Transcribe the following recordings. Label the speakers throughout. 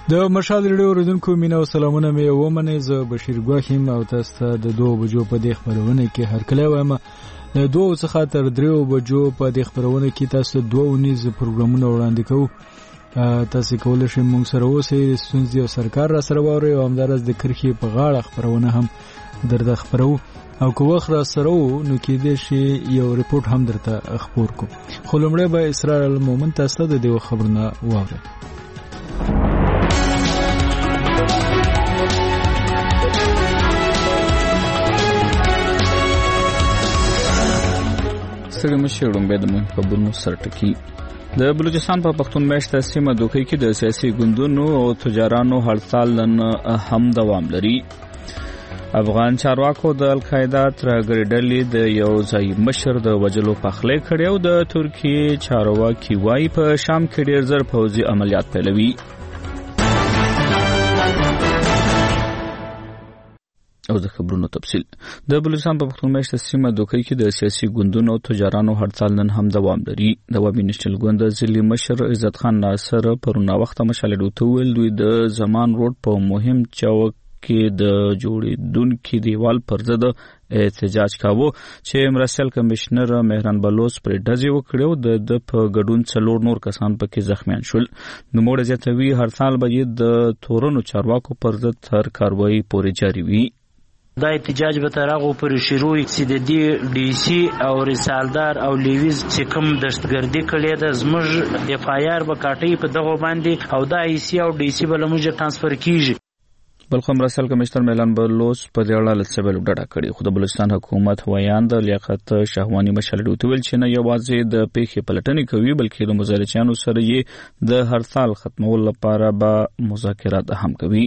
Speaker 1: د مشال ریډیو اوریدونکو مینه او سلامونه مې ومنئ. زه بشیر ګواښ یم او تاسو ته د 2 بجو په دې خبرونه کې هرکلی وایم. د 2 څخه تر 3 بجو په دې خبرونه کې تاسو 2 پروګرامونه وړاندې کوو. تاسو کولای شئ موږ سره اوسئ، ستونزې او سرکار را سره واورئ او همدارس د کرښې په غاړه خبرونه هم درته خبرو او که وخت را سره وو نو کېدای شي یو ریپورټ هم درته خپور کو. خو لومړی به اسرار المومن تاسو ته د دې خبرونه واورئ.
Speaker 2: سره مشرون به د مهم خبرونو سرټکی. د بلوچستان په پښتون میشته سیمه دوکې کې د سیاسي ګوندونو او تجارانو هړتال نن هم دوام لري. افغان چارواکو د القاعده ترهګرۍ ډلې د یو ځای مشر د وجلو پخلی کړی او د ترکیې چارواکي وايي په شام کې ډېر زر پوځي عملیات پیلوي. او د خبرونو تفصیل. د بلوچستان په پښتون میشته سیمه دوکې کې د سیاسي ګوندونو او تجارانو هړتال نن هم دوام لري. د وابي نېشنل ګوند ځلي مشر عزت خان ناصر پرون وخت مشال ډوته ویل دوی د زمان روډ په مهم چوک کې د جوړېدونکو دیوال پر ضد احتجاج کاوه چې مرستیال کمشنر مهران بلوچ پر ډزې وکړو. د په ګډون 4 نور کسان پکې زخمیان شول. نو موږ زیاتوي هړتال به د تورنو چارواکو پر ضد تر کاروایی پورې جاری وي.
Speaker 3: دا احتجاج به ترغه پر شروع سیددي ډي سي او رسالدار او لیویز چې کوم دشتګردي کړي د زموږ اف آی آر به کاټي په دغه باندې او دا ای سي او ډي سي بل موږ ترانسفر کیږي.
Speaker 2: بلخو مرستیال کمشنر مهران بلوچ په دې اړه لڅبل ډډه کړې. خو د بلوچستان حکومت ویان د لیاقت شهوانی مشال ډوته ویل چې نه یوازې د پیښې پلټنې کوي بلکې د مزارچیانو سره یې د هړتال ختمولو لپاره به مذاکرات هم کوي.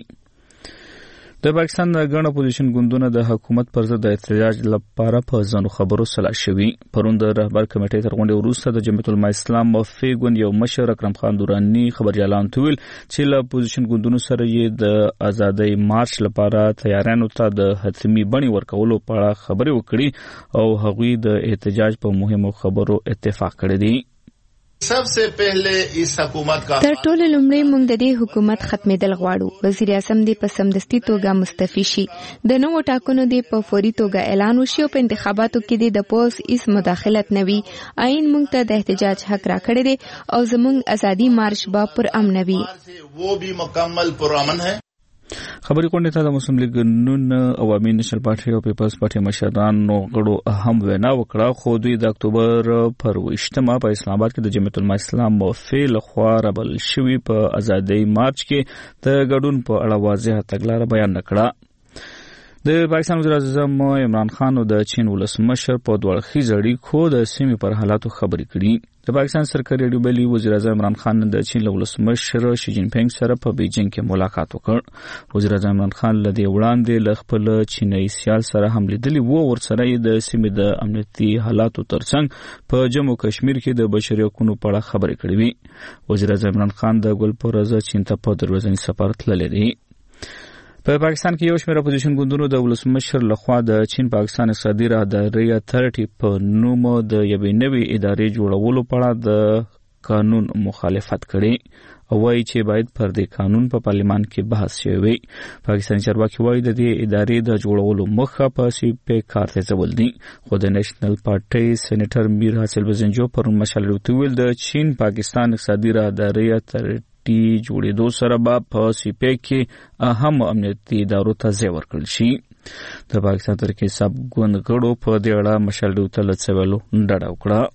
Speaker 2: د پاکستان غڼ اپوزیشن ګوندونه د حکومت پر ضد احتجاج لپاره په ځانو خبرو سلا شوي. پرون د رهبر کمیټې تر غونډې وروسته د جمعیت العلماء اسلام وفي ګوند یو مشر اکرم خان دورانی خبريالان تویل چې له اپوزیشن ګوندونو سره یې د ازادۍ مارچ لپاره تیاریانو ته د حتمی بڼې ورکولو په اړه خبرې وکړي او هغوی د احتجاج په مهمو خبرو اتفاق کړی دی.
Speaker 4: सबसे पहले इस हुकूमत का
Speaker 5: تر ټولو لومړی موږ د دې حکومت ختمېدل غواړو. وزیر اعظم دې په سمدستي توګه مستعفي شي، د نوو ټاکنو دې په فوري توګه اعلان وشي او په انتخاباتو کې دې د پولیس هیڅ مداخلت نه وي. عین موږ ته د احتجاج حق راکړی دی او زموږ ازادي مارش به پر امن وي.
Speaker 4: वो भी मुकम्मल पुरअमन है.
Speaker 2: خبري کونډه ته د مسلم لیگ نون عوامي نېشنل پارټي او پیپلز پارټي مشرانو غړو اهم وینا وکړه. خو دوی د اکتوبر پر 28 په اسلام آباد کې د جمعیت العلماء اسلام موفي لخوا ربل شوی په ازادۍ مارچ کې د ګډون په اړه واضح تګلاره بیان نکړه. د پاکستان وزیر اعظم عمران خان او د چین ولسمشر په دوړخیز اړیکو د سیمې پر حالاتو خبرې کړي. د پاکستان سرکاري ریډیو بلی وزیر اعظم عمران خان د چین ولسمشر شي جین پینګ سره په بیجینګ کې ملاقات وکړ. وزیر اعظم عمران خان له دې وړاندې له خپل چینایي سیال سره هم لیدلی وو. ورسره د سیمې د امنیتي حالاتو ترڅنګ په جموں کشمیر کې د بشري حقوقو په اړه خبرې کړې وي. وزیر اعظم عمران خان د ګلپورزه چین ته په دروازنی سفر تللی دی. په پاکستان کې یو شمېر اپوزیشن ګوندونو د ولسمشر لخوا د چین پاکستان اقتصادي راهداري اتھارټي په نوم د یوې نوې ادارې جوړولو په اړه د قانون مخالفت کړي او وايي چې باید پر دې قانون په پارلیمان کې بحث شوی وي. پاکستان چارواکي وايي د دې ادارې د جوړولو مخه په سیپه کار تیزول دي. خو د نېشنل پارټي سېنیټر میر حاصل بزنجو پر مشال ویل د چین پاکستان اقتصادي راهداري اتھارټي جوړېدو سره به په سیپه کې اهم امنیتي ادارو ته ځای ورکړل شي. د پاکستان ترکیه سب ګوند غړو په دې اړه مشال ډوته لڅولو ډډه وکړه.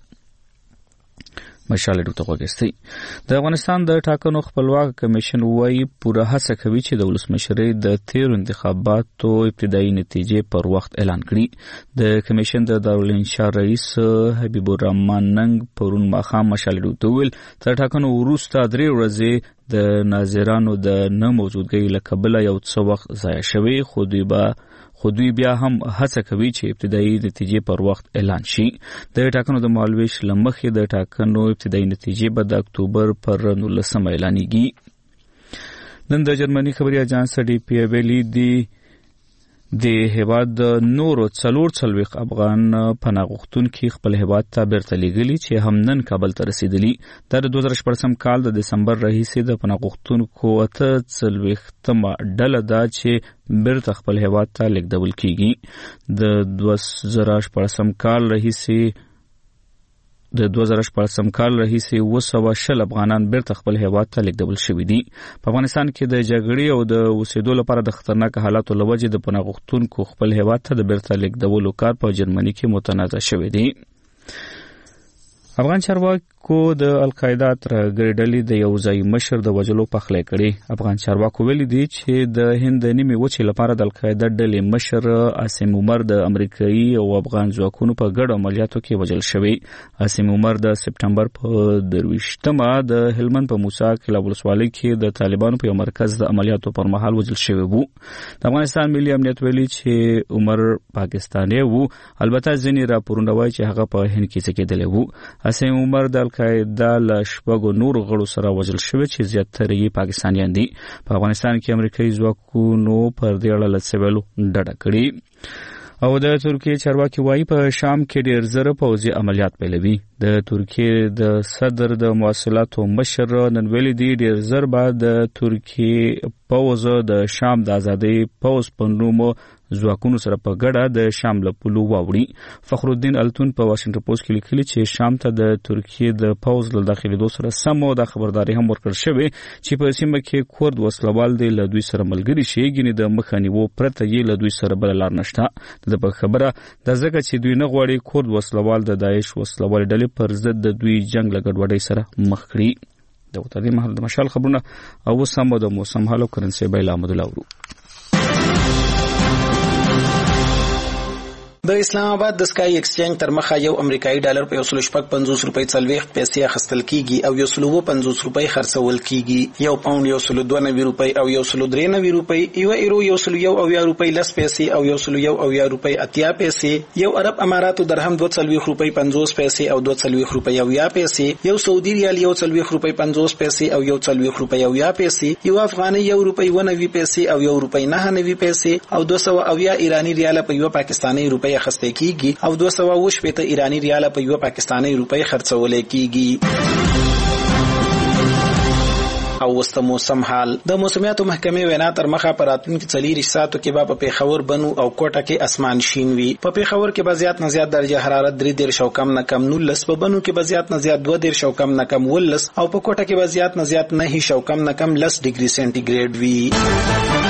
Speaker 2: مشال ډوته وګستي. د افغانستان د ټاکنو خپلواک کمیشن وايي پوره هڅه کوي چې د ولسمشرۍ د 13 انتخاباتو ابتدایي نتیجې پر وخت اعلان کړي. د کمیشن د دارالانشا رئیس حبیب الرحمن ننګ پرون ماښام مشال ډوته ویل تر ټاکنو وروسته 3 ورځې د ناظرانو د نه موجودګۍ له کبله یو څه وخت ضایع شوی. خو دوی بیا هم هڅه کوي چې ابتدایي نتیجې پر وخت اعلان شي. د ټاکنو د مهالویش له مخې د ټاکنو ابتدایي نتیجې به د اکتوبر پر 19 اعلانېږي. نن د جرمني خبري اژانس ډي پی ویلي دی د هیواد نورو 44 افغان پناه غوښتونکي خپل هیواد ته بیرته لیږلي چې هم نن کابل ته رسیدلي. د 2014 کال د دسمبر راهیسې د پناه غوښتونکو 48مه ډله ده چې بیرته خپل هیواد ته لیږدول کیږي. د 2014 کال راهیسې 220 افغانان بیرته خپل هیواد ته لیږدول شوي دي. په افغانستان کې د جګړې او د اوسېدو لپاره د خطرناک حالاتو له وجې د پناه غوښتونکو خپل هیواد ته د بیرته لیږدولو کار په جرمني کې متنازع شوی دی. افغان چارواکو د القاعده ترهګرې ډلې د یو ځای مشر د وژلو پخلی کړي. افغان چارواکو ویلي دي چې د هند نیمې وچې لپاره د القاعده ډلې مشر عاصم عمر د امریکایي او افغان ځواکونو په ګډو عملیاتو کې وژل شوی. عاصم عمر د سپټمبر په 23مه د هلمند په موسی کلا ولسوالۍ کې د طالبانو په یو مرکز د عملیاتو پر مهال وژل شوی وو. د افغانستان ملي امنیت ویلي چې عمر پاکستاني وو، البته ځینې راپورونه وایي چې هغه په هند کې ځګیدلی وو. عاصم عمر د القاعده له شپږو نورو غړو سره وژل شوی چې زیاتره یې پاکستانیان دي. په افغانستان کې امریکایي ځواکونو پر دې اړه له څه ویلو ډډه کړې. او د ترکیې چارواکي وایي په شام کې ډېر زره پوځي عملیات پیلوي. د ترکیې د صدر د مواصلاتو مشر نن ویلي دي ډېر زر به د ترکیې پوځ د شام د ازادۍ پوځ په نوم ځواکونو سره په ګډه د شام له پولو واوړي. فخرالدین التون په واشنګټن پوسټ کې لیکلي چې شام ته د ترکیې د پوځ له داخلېدو سره سم او د خبرداري هم ورکړل شوې چې په سیمه کې کورد وسلوال دی له دوی سره ملګري شي، ګینې د مخه نیولو پرته یې له دوی سره بله لار نشته. د په خبره د ځکه چې دوی نه غواړي کورد وسلوال د داعش وسلوال ډلې پر ضد د دوی جنگ له ګډوډۍ سره مخ کړي. د وطني محل د مشال خبرونه او سم د موسم حالو کرنسي بیل احمد الله ورو.
Speaker 6: د اسلام آباد د سکای ایکسچینج تر مخه یو امریکایي ډالر په 150 روپۍ 40 پیسې اخیستل کیږي او 150 روپۍ خرڅول کیږي. یو پاوند 192 روپۍ او 193 روپۍ، یو ایرو 101 روپۍ 10 پیسې او 101 روپۍ 80 پیسې، یو عرب اماراتو درهم 42 روپۍ 50 پیسې او 42 روپۍ 10 پیسې، یو سعودي ریال 40 روپۍ 50 پیسې او 40 روپۍ 10 پیسې، یو افغاني 1 روپۍ 90 پیسې او 1 روپۍ 99 پیسې او 200 ایرانی ریال په یو پاکستاني روپۍ اخیستل کیږي او 220 ایرانی ریال په یو پاکستاني روپۍ خرڅول کیږي. او وسط موسم حال. د موسمیاتو محکمې وینا تر مخه پراتونکو 40 ساعتو کې په پیښور بنو او کوټه کې اسمان شین وي. په پیښور کې به زیات نه زیات درجه حرارت 3 او کم نه کم 19، په بنو کې به زیات نه زیات 2 او کم نه کم 19 او په کوټه کې به زیات نه زیات 9 او کم نه کم 10 ډیګري سنټیګریډ وي.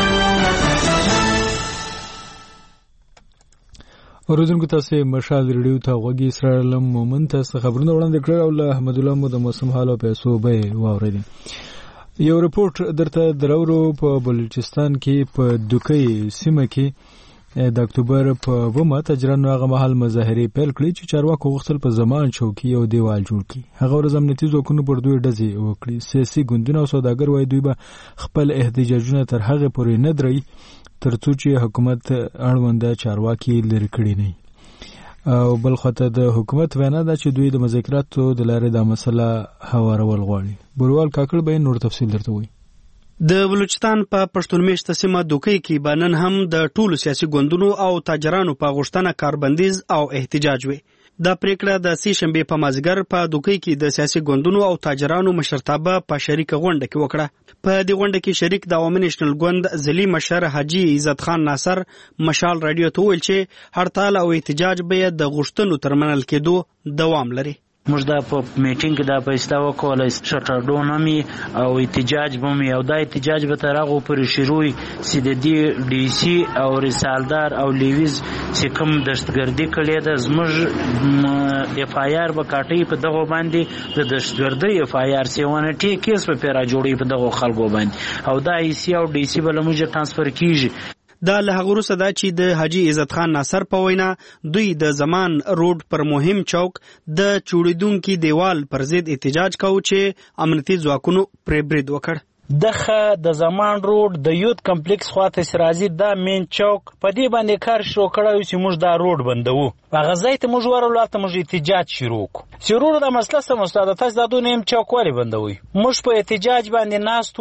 Speaker 1: اوریدونکو تاسو مشال ریډیو ته غوږی اسرائیل مومن تاسو خبرونه وړاندې کړل او له احمد الله مو د موسم حال او پیسو به واوریدل. یو رپورت درته درورو په بلوچستان کې په دوکۍ سیمه کې د اکتوبر په 2 تجربه هغه محل مظاهره پیل کړې چې چارواکو غوښتل په زمان چوکي یو دیوال جوړ کړي. هغه ورځ امنیتي ځواکونو پر دوی ډزې وکړي. سیاسي ګوندونه او سوداګر وایي دوی به خپل احتجاجونه تر هغه پورې نه دري ترڅو چې حکومت اړونده چارواکي لري کړي نه. او بل خاطر د حکومت وینا ده چې دوی د مذاکراتو د لارې د مسله هوارول غواړي. بروال کاکړ به نور تفصیل درته وایي.
Speaker 7: د بلوچستان په پښتون میشته سیمه دوکۍ کې بنن هم د ټولو سیاسي ګوندونو او تاجرانو په غوښتنه کاربندیز او احتجاج وي. دا پریکړه د سې شنبې په مازیګر په دوکۍ کې د سیاسي ګوندونو او تاجرانو مشرتابه په شریکه غونډه کې وکړه. په دې غونډه کې شریک د عوامي نېشنل ګوند ځلي مشر حاجی عزت خان ناصر مشال رادیو ته ویل چې هړتال او احتجاج به د غوښتنو تر منل کېدو دوام لري.
Speaker 3: موږ دا په میټینګ کې دا پیستا وکولای شټرډونمي او احتجاج بومي او دا احتجاج به ترغه پر شروعي سیددي ډي سي او رسالدار او لیویز چې کوم دشتګردي کړي د زموږ اف آی آر به کاټي په دغه باندې د دشتګردي اف آی آر سیونه ټي کیس په پیرا جوړي په دغه خلکو باندې او دا ای سی او ډي سی بل موږ ترانسفر کیږي.
Speaker 7: دا له هغه وروسته دا چې د حاجی عزت خان ناصر په وینا دوی د زمان روډ پر مهم چوک د چوړیدونکو دیوال پر ضد احتجاج کاوه چې امنیتي ځواکونو پرې برید وکړ.
Speaker 3: دغه د زمان روډ د یوت کمپلیکس خواته سرازي دا مین چوک په دې باندې کار شروع کړو چې موږ دا روډ بندو. هغه ځای ته موږ ورولو ته موږ احتجاج شروع کړو. شروع د مسله سم استاد تاسو د نیم چوک وری بندوي. موږ په احتجاج باندې ناستو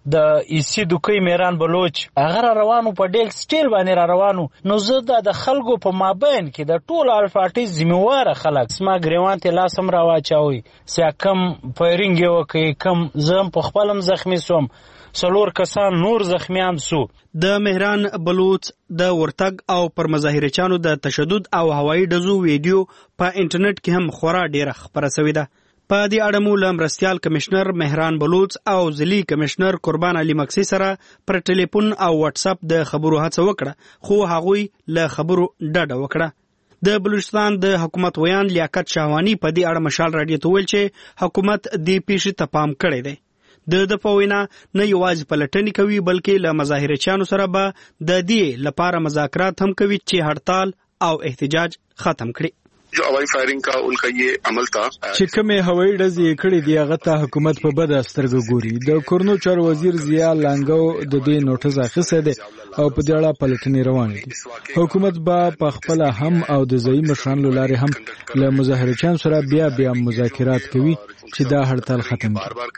Speaker 3: د ایسی دوکۍ میران بلوچ هغه روانو په ډیل سټیل باندې روانو. نو زه د خلکو په مابین کې د ټول الفاټي ذمہوار خلک سما ګریوان ته لاسم راواچوي سیا کم فایرینګ یو کوي کم زم په خپلم زخمی سوم سلور کسان نور زخمیان سو.
Speaker 7: د مهران بلوچ د ورتګ او پر مظاهرچانو د تشدد او هوایي ډزو ویډیو په انټرنیټ کې هم خورا ډیره خبره شوې ده. په دې اړه مو له مرستیال کمشنر مهران بلوچ او ځلي کمشنر قربان علي مکسي سره پر ټلیفون او واتس اپ د خبرو هڅه وکړه خو هغوی له خبرو ډډه وکړه. د بلوچستان د حکومت ویان لیاقت شاهوانی په دې اړه مشال راډیو ته ویل چې حکومت دې پیښې ته پام کړی دی. د پوینا نه یوازې پلټنې کوي بلکې له مظاهرچیانو سره به د دې لپاره مذاکرات هم کوي چې هړتال او احتجاج ختم کړي.
Speaker 8: جو هوائی فائرنگ کا ان کا یہ عمل تھا
Speaker 1: چې کومه هوائی ډزې کړې دی هغه ته حکومت په بد سترګو ګوري. د کورنو چارو وزیر ضیا لانګو د دې نوټس اخیسته دی او په دې اړه پلټنې روانې دي. حکومت به په خپل هم او د ځایي مشرانو لارې هم له مظاهرچیانو سره بیا مذاکرات کوي چې دا هړتال ختم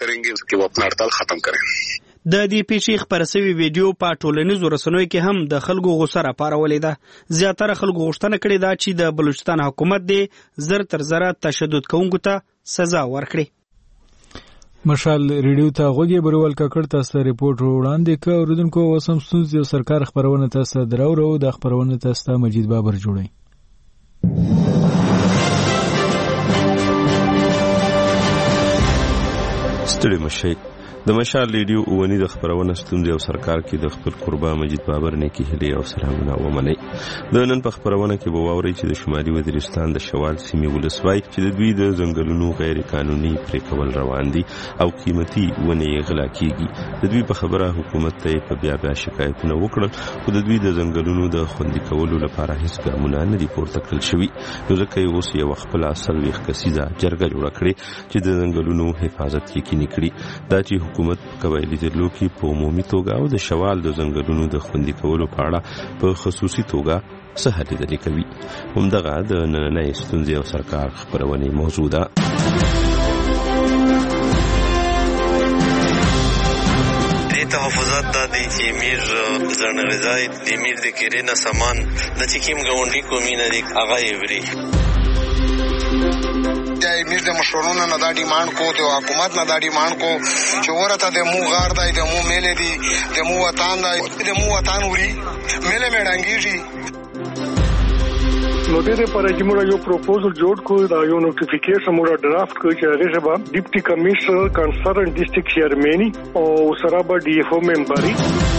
Speaker 8: کړي.
Speaker 7: د دې پیښې خبره شوې ویډیو په ټولنیزو رسنیو کې هم د خلکو غوسه راپارولې ده. زیاتره خلکو غوښتنه کړې ده چې د بلوچستان حکومت دې زر تر زره تشدد کوونکو ته سزا ورکړي.
Speaker 1: مشال ریډیو ته غوږی برول ککړ تاسو ریپورت وړاندې ک اوردونکو وسم ستونز یو سرکار خبرونه تاسو دراورو د خبرونه تاسو مجید بابر جوړي.
Speaker 9: ستړي مشي د مشال ریډیو اونی د خبرونه ستونزې او سرکار کې د خپل قربا مجید بابر نه کې هلي او سلامونه ومني. د نن په خبرونه کې به واوري چې د شمالي وزیرستان د شوال سیمې ولسوای چې د دوی د ځنګلونو غیر قانوني پرې کول روان دي او قیمتي ونې غلا کیږي. د دوی په خبره حکومت ته په بیا شکایتونه وکړل خو د دوی د ځنګلونو د خوندي کولو لپاره هیڅ ګامونه نه دي پورته کړل شوي. نو ځکه یې اوس یو خپل اصل ویښ کسیزه جرګه جوړه کړې چې د ځنګلونو حفاظت یقیني کړي. دا چې حکومت قبایلی ضلعو کې په عمومي توګه او د شوال د ځنګلونو د خوندي کولو په اړه په خصوصي توګه څه هلې ځلې کوي. همدغه د نننۍ ستونزې او سرکار خبرونې موضوع ده.
Speaker 10: تحفظات دا دی چې میر زرن غذای د میر د کېرې نه سامان د چې کوم ګاونډي کومینه دی هغه یې وری
Speaker 8: میر د مشورونو نه دا ډیمانډ کو د حکومت نه دا ډیمانډ کو چې ورته د مو غار دی د مو میلې دی د مو وطن دی د مو وطن وری میلې مړانګیږي.
Speaker 11: نو دې لپاره چې موږ یو پروپوزل جوړ کړو دا یو نوټیفیکیشن موږ ډرافټ کړو چې هغه سبا ډیپټي کمشنر کنسرن ډیسټریکټ چیرمنی او سره به ډي اف او ممبري.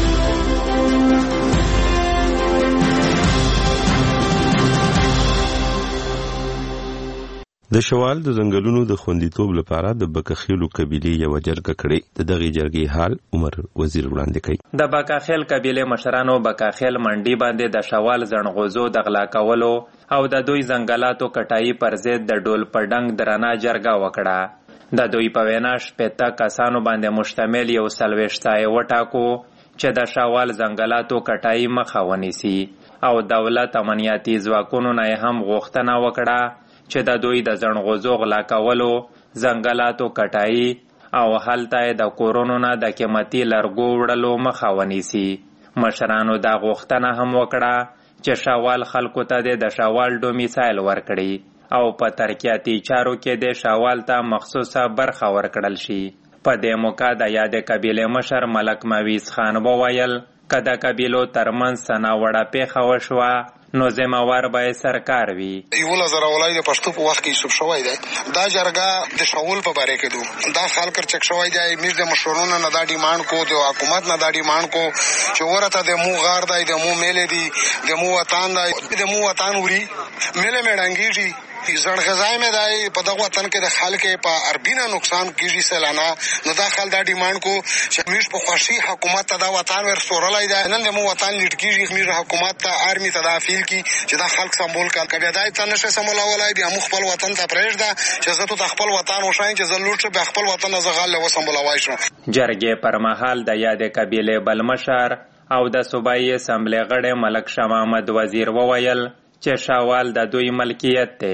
Speaker 9: د شوال د ځنګلونو د خوندیتوب لپاره د بکخیلو قبیلې یو جرګه کړې. د دغه جرګې حال عمر وزیر وړاندې کړي.
Speaker 12: د بکخیل قبیلې مشرانو بکخیل منډي باندې د شوال زنغوزو د غلا کولو او د دوی ځنګلاتو کټایي پر ضد د ډول پډنګ درنه جرګه وکړه. د دوی په وینا 15 کسانو باندې مشتمل یو 40 وټاکو چې د شوال ځنګلاتو کټایي مخه ونیسي او دولت امنیتي ځواکونو نه هم غوښتنه وکړه چې د دوی د زنغوزو غلا کولو ځنګلاتو کټایي او هلته د کورونو نه د قیمتي لرګو وړلو مخه ونیسي. مشرانو دا غوښتنه هم وکړه چې شوال خلکو ته د شوال ډومیسایل ورکړي او په ترقیاتي چارو کې د شوال ته مخصوصه برخه ورکړل شي. په دې موقع د یادې قبیلې مشر ملک مویز خان وویل که د قبیلو ترمنځ څه ناوړه پیښه وشوه نو ذمہوار به سرکار وي.
Speaker 8: یو لزر ولای د پښتو په وخت کې سب شوی دی دا جرګه د شاول په باره کې دو دا خلک چک شوی دی. میر د مشورونو نه دا ډیمانډ کو د حکومت نه دا ډیمانډ کو چې ورته د مو غار دی د مو میلې دی د مو وطن دی د مو وطن وری میلې مړانګیږي. زړغزای مې دای په دغه وطن کې د خلک په اربینه نقصان کیږي سلانه. نو دا خل دا ډیمانډ کو چې میر په خوشي حکومت ته دا وطن ور سورلای دی نن د مو وطن لټ کیږي. میر حکومت ته آرمی ته دا فیل کی چې دا خلک سمبول کړه کبه دای ته نشه سمولای بیا مخ خپل وطن ته پرېږده چې زه ته خپل وطن وشاین چې زه لوټ به خپل وطن زغال له وسمبولای شم.
Speaker 12: جرګې پر مهال د یادې قبیلې بلمشر او د صوبایي اسمبلی غړی ملک شاه محمد وزیر وویل چې شوال د دوی ملکیت دی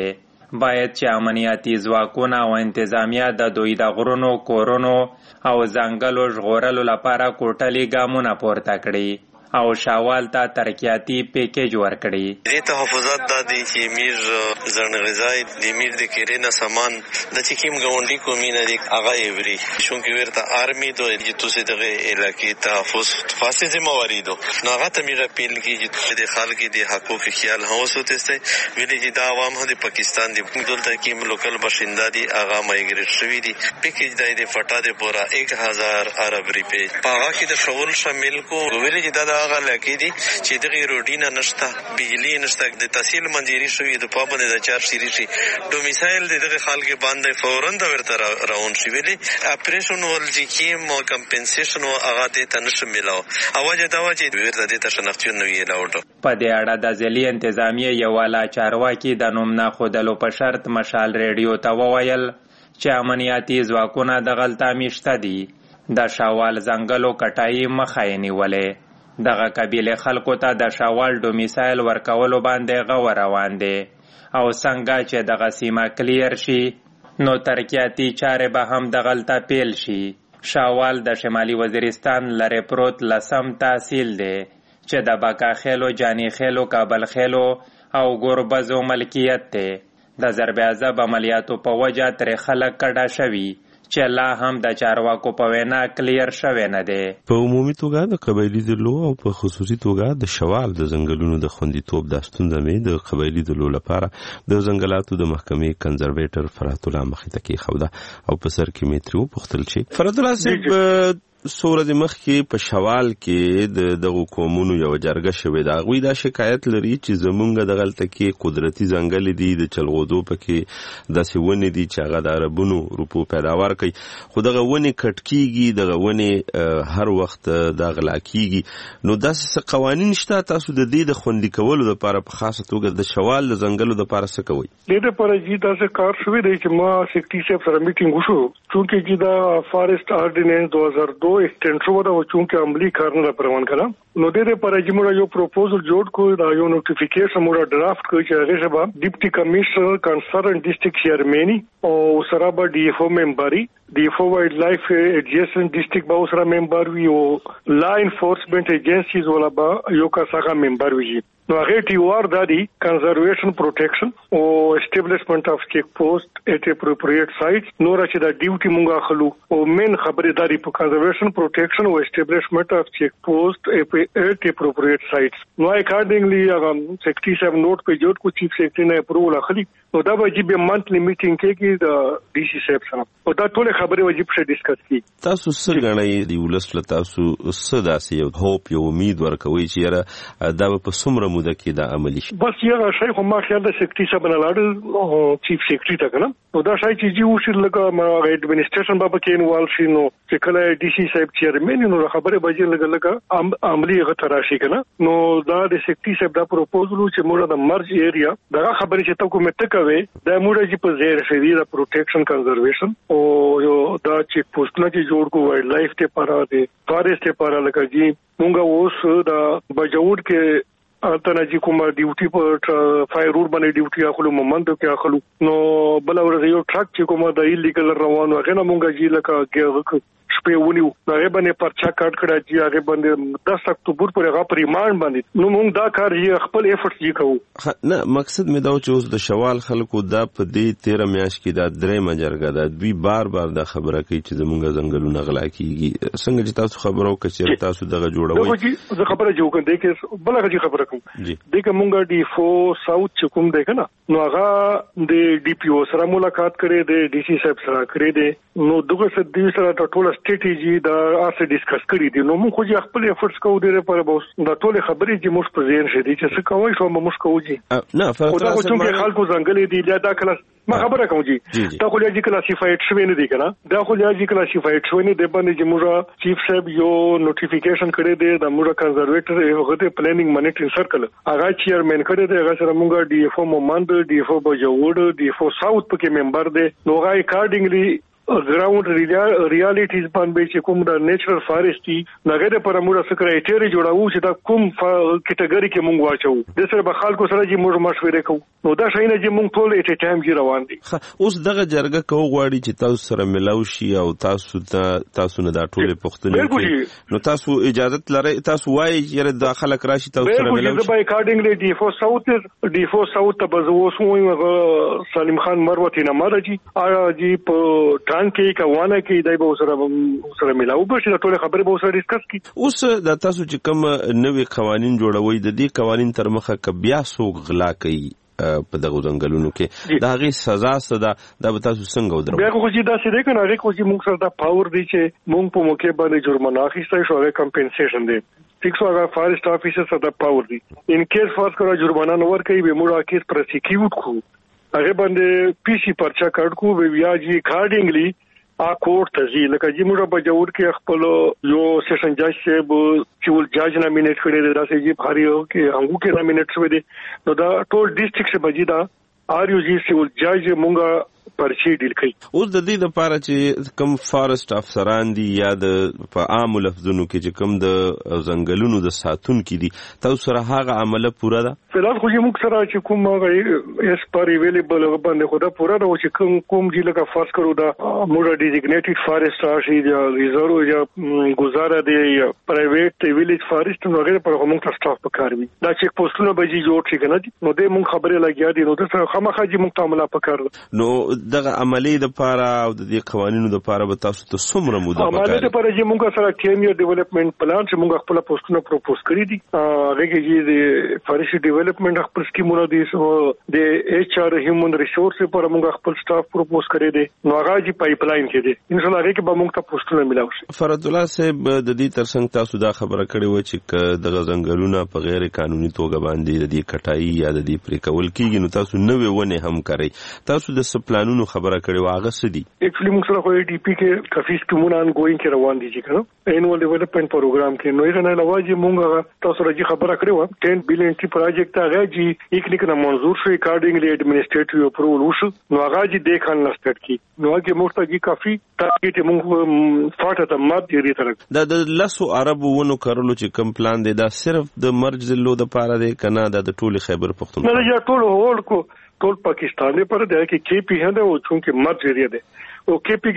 Speaker 12: باید چې امنیتي ځواکونه او انتظامیه د دوی د غرونو، کورونو او ځنګلو ژغورلو لپاره کوټلي ګامونه پورته کړي او شاوال ته ترقیاتی پیکیج ورکړي.
Speaker 10: دې تحفظات دا دي چې میر زرنغزای د میر د کېرینه سامان د چې کوم ګاونډي کومینه دي هغه ایوري چونکه ورته آرمی دوی چې تاسو دغه علاقې تحفظ خاصه ذمہواری دو نو هغه ته میر اپیل کی چې د خلک د حقوق خیال هوسته سي ویلي چې دا عوام هم د پاکستان د دلته کې لوکل باشنده دي هغه مایګریټ شوی دي پیکیج د فټا د پورا 1000 عرب روپے هغه کې د شغل شامل کو ویلي چې دا هغه لکه دي چې دغه روډینه نشته بجلی نشته د تحصیل منځري شوی د پابند د چار سری شي ډومیسایل دغه خلک باندې فورا د ورته راون شي ویلي اپریشن ول چې مو کمپنسیشن او هغه د تنش ملاو اواجه دا واجه ورته د تشنختون نوی لاوټ
Speaker 12: په دې اړه د ځلی انتظامیه یو والا چارواکي د نوم نه خودلو په شرط مشال ریډیو ته وویل چې امنیتي ځواکونه د غلطه میشته دي د شاوال ځنګلو کټای مخاینی ولې دغه قبیله خلکو ته د شاوال ډومیسایل ورکولو باندې غو روان دي او څنګه چې دغه سیمه کلیر شي نو ترقیاتی چارې به هم د غلطه پیل شي. شاوال د شمالي وزیرستان لری پروت لسم تحصیل دی چې د بکا خیلو، جانی خیلو، کابل خیلو او ګوربزو ملکیت دی. د ضرب عذاب عملیاتو په وجه ترې خلک کډه شوي چې لا هم د چارواکو په وینا کلیر شوی نه دی.
Speaker 9: په عمومي توګه د قبایلي دلو او په خصوصي توګه د شوال د ځنګلونو د خوندیتوب د ستونزه مې د قبایلي دلو لپاره د ځنګلاتو د محکمې کنزرویټر فرات الله مخې ته کېښوده او په سر کې مې ترې وپوښتل چې فرات الله صاحب سوره د مخ کې په شوال کې د قومونو یو جرګه شوې ده هغوی دا شکایت لري چې زمونږ دغلته کې قدرتي ځنګل دي د چلغودو پکې داسې ونې دي چې هغه د عربونو روپو پیداوار کوي خو دغه ونې کټ کېږي دغه ونې هر وخت د غلا کېږي نو داسې قوانین شته تاسو د دې د خوندي کولو لپاره په خاصه توګه د شوال د ځنګلو لپاره څه کوئ؟
Speaker 11: دې لپاره چې داسې کار شوی دی چې ما سیکټري صاحب سره میټینګ وشو چونکه چې دا فارسټ آرډیننس 2002 extend شو دا چونکه عملی کارونه پروان کړه نو دې لپاره چې موږ یو پروپوزل جوړ کړو دا یو نوټیفیکیشن موږ ډرافټ کړو چې هغه شبا ډیپټي کمشنر کنسرن ډیسټریکټ چیرمنی او سره به ډي اف او ممبري ډي اف او وایلډ لایف ایجنسن ډیسټریکټ به سره ممبر وي او لا انفورسمنت ایجنسیز ولا به یو کا څنګه ممبر وي نو هغه ټي او ار د کنزرویشن پروټیکشن او اسټابلیشمنت اف چیک پوسټ ایٹ اپروپریټ سایټس نو چې دا ډیوټي مونږه خلو او مین خبرداري په کنزرویشن پروټیکشن او اسټابلیشمنت اف چیک پوسټ ایٹ اپروپریټ سایټس نو اکارډنګلی هغه سیکرټری صاحب نوٹ په جوړ کو چیف سیکرټری نه اپروول اخلي نو دا به جی به منثلی میټینګ کې د ډي سی صاحب سره او دا ټول خبرې واجب شه ډیسکس کی
Speaker 9: تاسو څه غنئ دی ولسله تاسو څه داسې یو هوپ یو امید ورکوي چې یاره دا په څومره موده کې دا عملی شي
Speaker 11: بس یو شای خو ما خیال د سیکرټری صاحب نه لاړ چیف سیکرټری ته کنه نو دا شای چې جی وشي لکه ما ایڈمنسټریشن بابا کې انوالو شي نو چې کله ډي سی صاحب چیرمن نو خبره بجې لګه عملی غته راشي کنه نو دا د سیکرټری صاحب دا پروپوزل چې موږ د مرج ایریا دا خبره چې تاسو کومه تکوي دا موږ چې په زیر شوی دا پروټیکشن کنزرویشن او یو دا چې پوسټونه چې جوړ کو وایلډ لایف ته پاره دي فارسټ ته پاره لکه جی موږ اوس دا بجوړ کې اتنه چې کومه ډیوټي په فایر روډ باندې ډیوټي اخلو مومند کې اخلو نو بل ورځ یو ټرک چې کومه د ایلیګل روانو هغه نه مونږه جی لکه شپې ونیو هغه باندې پرچا کاټ کړه چې هغه باندې 10 اکتوبر پورې هغه پریمان باندې نو مونږ دا کار یې خپل ایفورټس یې کوو
Speaker 9: نه مقصد مې دا چې اوس د شوال خلکو دا په دې 13 میاشت کې دا درې مجرګه دا دوی بار دا خبره کوي چې زمونږ ځنګلونه غلا کیږي څنګه چې تاسو خبرو کچې تاسو دغه جوړوي
Speaker 11: زه خبره جوړ کوم دې کې بلغه خبره دغه مونږه ډي فو ساوث چې کوم دی کنه نو هغه د ډي پی او سره ملاقات کړي د ډي سی صاحب سره کړي دي نو دغه څه د سره ټول سټریټیجی دا اسه ډیسکس کړي دي نو موږ خو خپل ایفورټس کوو د لپاره به دا ټول خبرې چې موږ په ذهن شې دي چې څه کوي شو موږ کوو جی
Speaker 9: نه فرق
Speaker 11: دا چې خلکو ځنګلې دي دا کله ما خبره کوم جی دا خو لږه کلاسیفاید شوی نه دی کنه دا خو لږه کلاسیفاید شوی نه دی باندې چې موږ چیف صاحب یو نوټیفیکیشن کړی دی د موږ کنزرویټر هغه ته پلانینګ منیټرینګ سرکل هغه چیرمن کړی دی هغه سره موږ ډي اف او مومند ډي اف او بجوړ ډي اف او ساوث پکې ممبر دی نو هغه اکارډنګلی ګراوند ریالیټیز باندې چې کوم د نیچرل فارست دي نګره پر موږ څه کرایټری جوړاو چې دا کوم کټګوري کې موږ واچو د سره به خلکو سره چې موږ مشورې کوو نو دا شي نه چې موږ ټول ایټ ا ټایم کې روان دي.
Speaker 9: اوس دغه جرګه کو غواړي چې تاسو سره ملاو شي او تاسو نه دا ټولې پوښتنې کوي نو تاسو اجازه لرئ تاسو وایي چې داخله راشي تاسو سره ملاو شي.
Speaker 11: به اکارډینګلی ډي فور ساوث ته بزوس مو سلیم خان مروت نه مرجی اجي په ټان کې کوانه کې دای به سره ملاو بشي دا ټول خبره به سره ډیسکس کی.
Speaker 9: اوس د تاسو چې کوم نوې قوانين جوړوي د دې قوانين تر مخه ک بیا سوق غلا کوي په دغه ځنګلونو کې دا غي سزا صدا د تاسو څنګه ودرو
Speaker 11: بیا خو چې دا سې ده کنه هغه خو چې موږ سره دا پاور دی چې موږ په موقع باندې جرمانه اخیستای شو هغه کمپنسیشن دی فکس هغه فارست افیسر سره دا پاور دی ان کیس فرض کړه جرمانه نور کوي به موږ کیس پروسیکیوټ کو هغه باندې پی سی پرچا کړ کو به بیا جی اکارډینګلی کورټ ته ځي لکه چې موږ په جوړ کې خپل یو سیشن جج چې سیول جج نامینیټ کړی دی دا چې جی بهاري کې هغه کې نامینیټ شوی دی نو دا ټول ډیسټریکټ څخه بجی دا آر یو جی سیول جج موږ پرچی ډیل کوي.
Speaker 9: اوس د دې لپاره چې کم فارست افسران دي یا د په عام لفظونو کې چې کم د ځنګلونو د ساتون کې دي تاسو سره هغه عمله پوره ده
Speaker 11: فلال خو موږ سره چې کوم اس پر اویلیبل باندې خو دا پوره ده چې کوم جی لکه فرض کړو دا موږ ډیزیګنیټډ فارست راشي یا ریزرو یا گزاره دی یا پرایویټ ویلیج فارست نو هغه پر موږ ته سټاف پکار وي دا چیک پوسټونه به جی جوړ شي کنه نو دې موږ خبره لګیا دي نو د خامخا جی موږ تعامل پکار
Speaker 9: نو دغه عملی د پاره او د دې قوانینو د پاره به تاسو ته څومره موده پکار
Speaker 11: عملی د پاره چې موږ سره 10 ایئر ډیولپمنٹ پلان چې موږ خپل پوسټونه پروپوز کړی دي هغه کې د فارسټ ډیولپمنٹ خپل سکیمونه دي د ایچ آر هیومن ریسورس لپاره موږ خپل سټاف پروپوز کړی دي نو هغه چې پایپلاین کې دي ان شاء الله هغه کې به موږ ته پوسټونه ملاو شي.
Speaker 9: فرد الله صاحب د دې ترڅنګ تاسو دا خبره کړې و چې د غزنګلونه په غیر قانوني توګه باندې د دې کټای یا د دې پرې کول کېږي نو تاسو نوې ونه هم کوي تاسو د سپلانونو خبره کړي واغه سدي
Speaker 11: اکچولی موږ سره خو ای ډی پی کې کافي سکیمونه ان ګوینګ کې روان دي چې کنه انوال ډیولپمنٹ پروګرام کې نو یې نه لواجی موږ تاسو راځي خبره کړې و 10 بلین ټی پروجیکټ هغه جی یک نه منظور شو اکارډینګلی ایڈمنسټریټیو اپروول وشو نو هغه جی د خان لسټ کی نو هغه موږ ته کافي ټارګټ موږ فاټه ته مات دی تر
Speaker 9: د لسو عربو ونو کارلو چې کم پلان دی دا صرف د مرج له د پاره دی کنه د ټوله خیبر پختونخوا
Speaker 11: نه یا ټول هول کو ټول پاکستان پر دی کې کی پی هنده او چونکه مرج ایریا دی او کې پی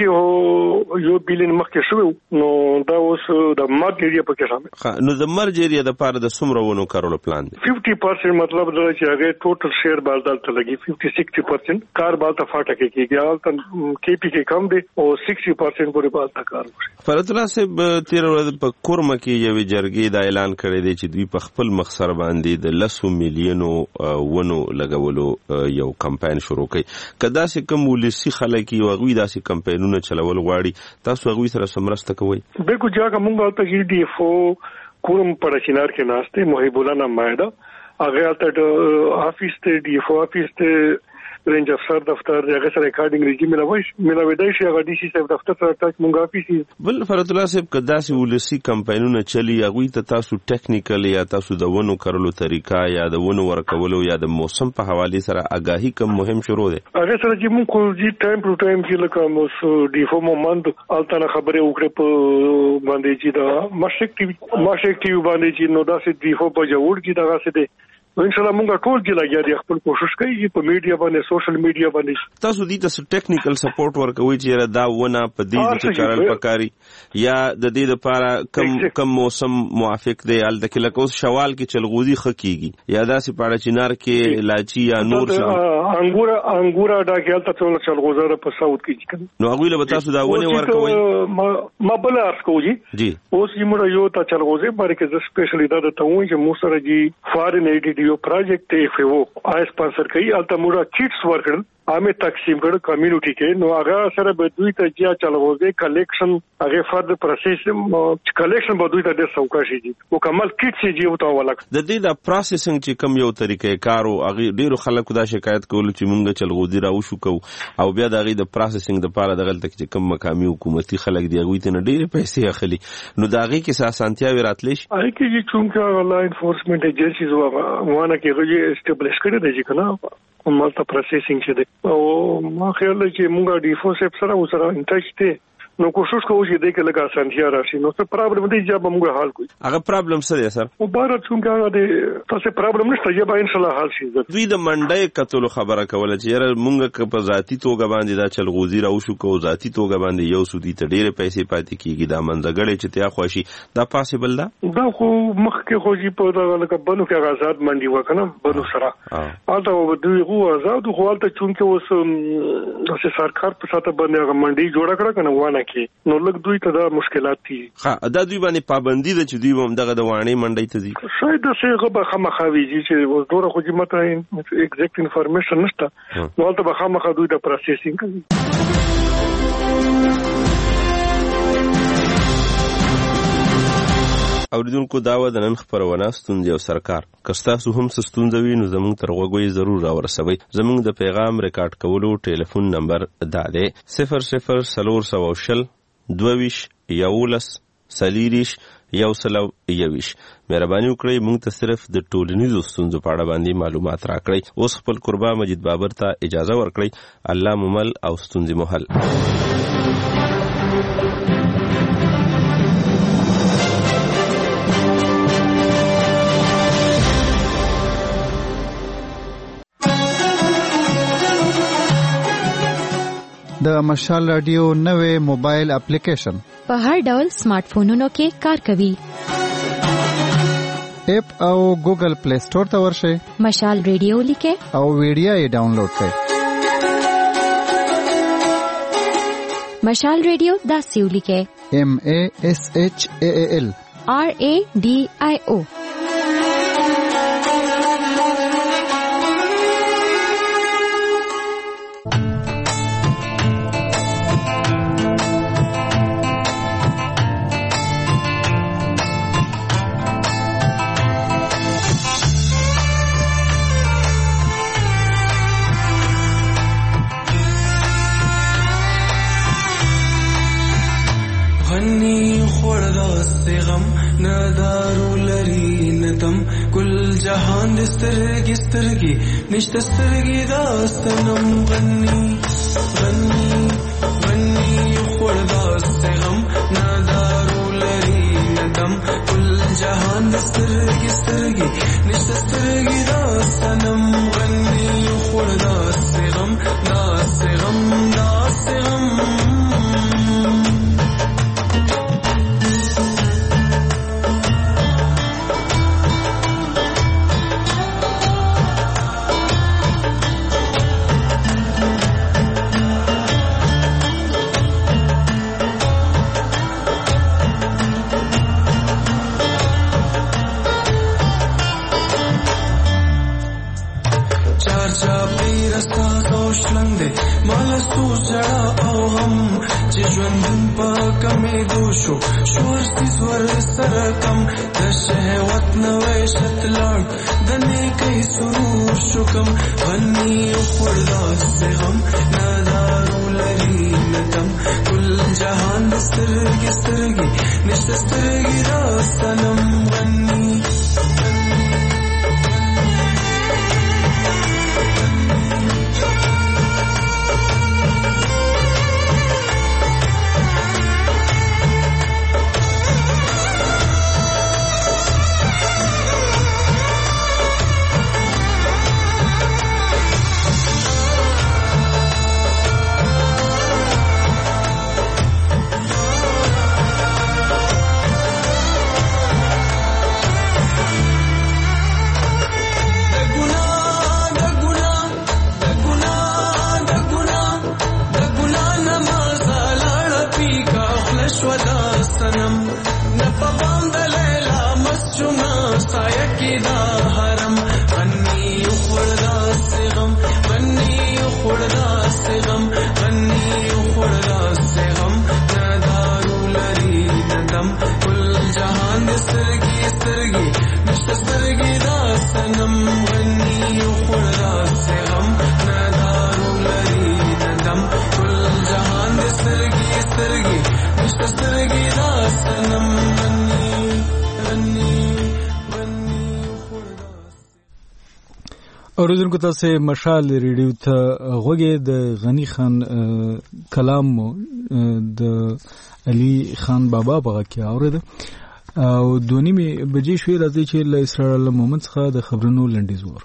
Speaker 11: کې یو بلین مخکې شو نو دا اوس د مرج ایریا پکې شامل
Speaker 9: نو د مرج ایریا د پاره د سمره ونو کارلو پلان دی
Speaker 11: 50% مطلب دا چې هغه ټوټل شیر بالدال ته لګي 50-60% کار بالته فاټه کې کیږي حالت کې پی کې کم دی او 60% پورې بالته کار وشي.
Speaker 9: فرد الله صاحب تیر ورځ په کورمه کې یو جرګې دا اعلان کړی دی چې دوی په خپل مخسر باندې د 10 میلیونو ونو لګولو یو کمپاین شروع کړي کدا سه کوم ولسی خلک یو غوي داسې کمپاینونه چلول غواړي تاسو هغه سره سمرسته کوئ
Speaker 11: بالکل ځکه موږ ته دی فو کوم پړچینار کې ناشته محب الله نامایدا هغه ته افیس ته دی فو افیس ته رینج افسر دفتر هغه سره ریکارډینګ ریجی ملاوي دی چې هغه ډي سي صاحب دفتر سره ټاک مونږ افیس
Speaker 9: بل فرد الله صاحب کدا سي ولسی کمپاینونه چلی هغه ته تاسو ټیکنیکل یا تاسو د ونو کارلو طریقہ یا د ونو ورکولو یا د موسم په حواله سره آگاهی کم مهم شروع ده
Speaker 11: هغه سره چې مونږ کو جی ټایم ټو ټایم کې لکه مو ډي فو مومند الټا خبره وکړه په باندې چې دا مشک ټي وی باندې چې نو دا سي ډي فو په جوړ کې دا څه ده ان شاء الله موږ ټول کې لګیا دي خپل کوشش کوي په میډیا باندې سوشل میډیا باندې
Speaker 9: تاسو دې ته ټیکنیکل سپورټ ورکوي چې دا ونه په دې چې کارل پکاري یا د دې لپاره کم موسم موافق دی ال د کله کوس شوال کې چلغوزي خکېږي یا دا سي پاړه چنار کې لاچی یا نور
Speaker 11: انګورا دا کې ال ته چلغوزه په ساوت کې
Speaker 9: نو هغه له تاسو دا ونه ورکوي
Speaker 11: ما بل ارس کوجی
Speaker 9: جی
Speaker 11: اوس یې یو تا چلغوزه باندې کې سپیشلی دا ته وایي چې مو سره جی فارن ایډ یو پروجیکټ ایف او آی سپانسر کوي الته موږ کیټس ورکړل عامه تقسیم کړ کمیونټي کې نو هغه سره به دوی ته جیا چلوځي کلیکشن هغه فرد پروسس کلیکشن به دوی ته د سوکاشي دي مکمل کیټ سي جی او تا ولک
Speaker 9: د دې د پروسسینګ چې کم یو طریقې کارو هغه ډیرو خلکو دا شکایت کول چې مونږ چلغودي راو شو کو او بیا د هغه د پروسسینګ د پاره د غلطه چې کم مقامي حکومتي خلک دی هغه ته ډیره پیسې اخلي نو دا هغه کې اسانتیا وراتلش
Speaker 11: هغه کې چې چونکه لا انفورسمنت ایجنسیز وانه کې غوږی اسټابلیش کړی دی چې کنه مالته پروسیسینګ شه دي او ما خیال چې موږ ډیفو سپ سره وسره انټچ ته نو کوشش کوو چې دې کې لږه اسانتیا راشي نو څه پرابلم دی چې به موږ حل کوو.
Speaker 9: هغه پرابلم څه دی سر؟
Speaker 11: او بار څنګه هغه د تاسو پرابلم نشته چې به ان شاء الله حل شي.
Speaker 9: دوی د منډه کتلو خبره کوله چې یاره موږ په ذاتی توګه باندې دا چلغوزي راوشو کو ذاتی توګه باندې یو سودی ته ډېر پیسې پاتې کیږي دا منځګړې چې تیا خوشي دا پاسبل ده.
Speaker 11: دا خو مخکې خو چې په دا لکه بنو کې آزاد منډي وکنه بنو سره البته دوی خو آزاد خو البته چونکه اوس د سرکار په ساته باندې منډي جوړه کړه کنه وانه نو لږ دوی ته دا مشکلات دي.
Speaker 9: دا دوی باندې پابندي ده چې دوی هم دغه د وانه منډي ته دي
Speaker 11: شاید څه غو خامخاوي چې ډوره خو چې ماته ایگزیکټ انفارمیشن نشته نو البته به خامخا دوی د پروسیسینګ کوي.
Speaker 9: اوریدونکو داوا د نن خبرونه ستونزې او سرکار کستاسو هم ستونزې وي نو زموږ تر غوږی ضرور راورسوي. زموږ د پیغام ریکارډ کولو ټلیفون نمبر دا دی 0040 22 11 سلیریش یو سلو یویش. مهرباني وکړئ موږ ته صرف د ټولنیزو ستونزو په اړه باندې معلومات راکړئ. اوس خپل قربا مجید بابر ته اجازه ورکړئ. الله ممل او ستونزې محل.
Speaker 13: د مشال رادیو نوې موبایل اپلیکیشن
Speaker 5: په هر ډول سمارټ فونونو کې کار کوي.
Speaker 13: اپ او ګوګل پلی سٹور ته ورشئ.
Speaker 5: مشال رادیو لیکه
Speaker 13: او ویډیو یې ډاونلوډ کړئ.
Speaker 5: مشال رادیو داسې ولیکه
Speaker 13: MASHAAL
Speaker 5: RADIO.
Speaker 14: جهان دسترگی سترگی نشت سترگی داستنم غنی غنی غنی خورداست غم ندارو لری ندم کل جهان دسترگی سترگی نشت سترگی داستنم غنی خورداست غم داست غم داست غم. مالستو جڑا او هم چې ژوندون په کمې دوشو شورستی سور سره کم د شهوت نوې شتلار د نیکۍ سرور شکم غنی خورداست غم ندارو لري ندم کل جهان سترګې سترګې نشته سترګې راستنم غنی
Speaker 1: اوریدونکو تاسو مشال ریډیو ته غوږی د غنی خان کلام د علي خان بابا په کې اورید او 2:30 بجې شوې راځي چې له اسرائیل مومن څخه د خبرونو لنډیز وره.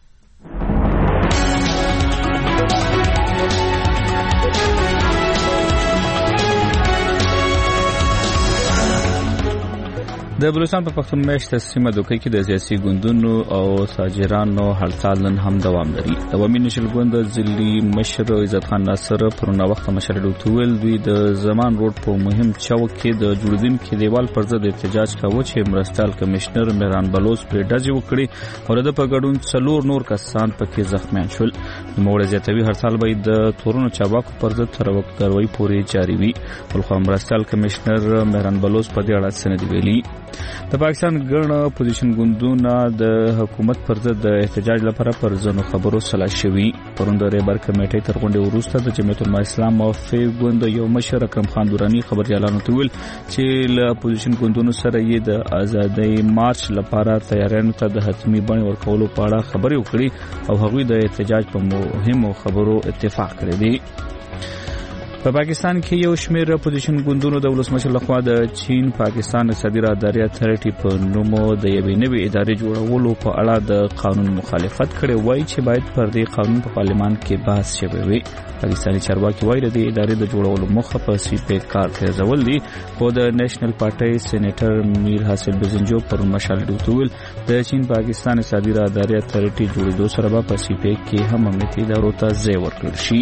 Speaker 2: د بلوچستان په پښتون میشته سیمه دوکې کې د سیاسي ګوندونو او تاجرانو هړتال نن هم دوام لري. د عوامي نشل ګوند ځلي مشر عزت خان ناصر پرونه وخت مشر ډوټول دوی د زمان روډ په مهم چوک کې د جوړیدونکو دیوال پر ضد احتجاج کاوه چې مرستیال کمشنر مهران بلوچ پر ډزې وکړي او د په ګډون 4 نور کسان پکې زخمیان شول. نوموړی زیاتوي هړتال به د تورونو چابکو پر ضد تر وخت دروي پورې جاری وي. بلخو مرستیال کمشنر مهران بلوچ په دې اړه څه نه دی ویلي. د پاکستان ګڼ اپوزیشن ګوندونه د حکومت پر ضد د احتجاج لپاره پر ځینو خبرو سلا شوي. پرون د ریبر کمیټې تر غونډې وروسته د جمعیت الاسلام موافق ګوند یو مشر اکرم خان دورانی خبريالانو ته ویل چې له اپوزیشن ګوندونو سره یې د ازادۍ مارچ لپاره تیاریانو ته د حتمی بڼې ورکولو په اړه خبرې وکړي او هغوی د احتجاج په مهمو خبرو اتفاق کړی دی. په پاکستان کې یو شمېر اپوزیشن ګوندونو د ولسمشر لخوا د چین پاکستان اقتصادي راهداري اتھارټي په نومو د یوې نوې ادارې جوړولو په اړه د قانون مخالفت کړي وای چې باید پر دې قانون په پارلمان کې بحث شوی وي. پاکستاني چارواکي وایي د ادارې د جوړولو موخه په سیپې کار کوي دي خو د نېشنل پارټي سېنیټر میر حاصل بزنجو پر مشال ډوټول د چین پاکستان اقتصادي راهداري اتھارټي جوړېدو سره په سیپې کې هم امنیتي ادارو ته ځای ورکړل شي.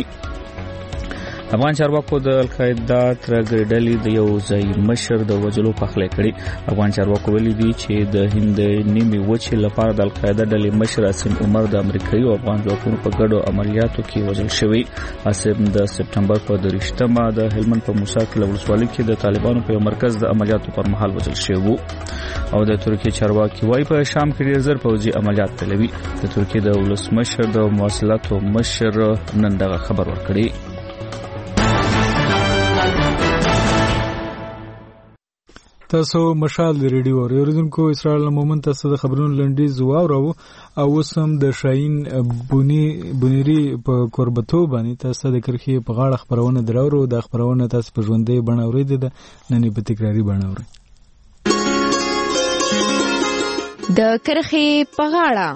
Speaker 2: افغان چارواکو د القاعده ترګر ډلې د یو ځای مشر د وجلو پخلی کړي. افغان چارواکو ویلي دي چې د هند نیمې وچې لپاره د القاعده ډلې مشر اسم عمر د امریکایي او افغان ځواکونو په ګډو عملیاتو کې وژل شوی. اسم د سپټمبر په 23مه د هلمند په موسی کلی ولسوالۍ کې د طالبانو په مرکز د عملیاتو پر مهال وژل شوی او د ترکیه چارواکي وایي په شام کې ډېر زر پوځي عملیات پیلوي. د ترکیه د ولسمشر د مواصلاتو مشر نن دغه خبر ورکړي.
Speaker 1: تاسو مشال ریډیو اوریدونکو اسرائیل مومن تاسو د خبرونو لنډیز واورو او وسم د شاهین بونیری په قربتو باندې تاسو د کرخي په غاړه خبرونه دراورو د خبرونه تاسو په ژوندې بڼه اوریدل نن په تکراری بڼه اورئ.
Speaker 5: د کرخي په غاړه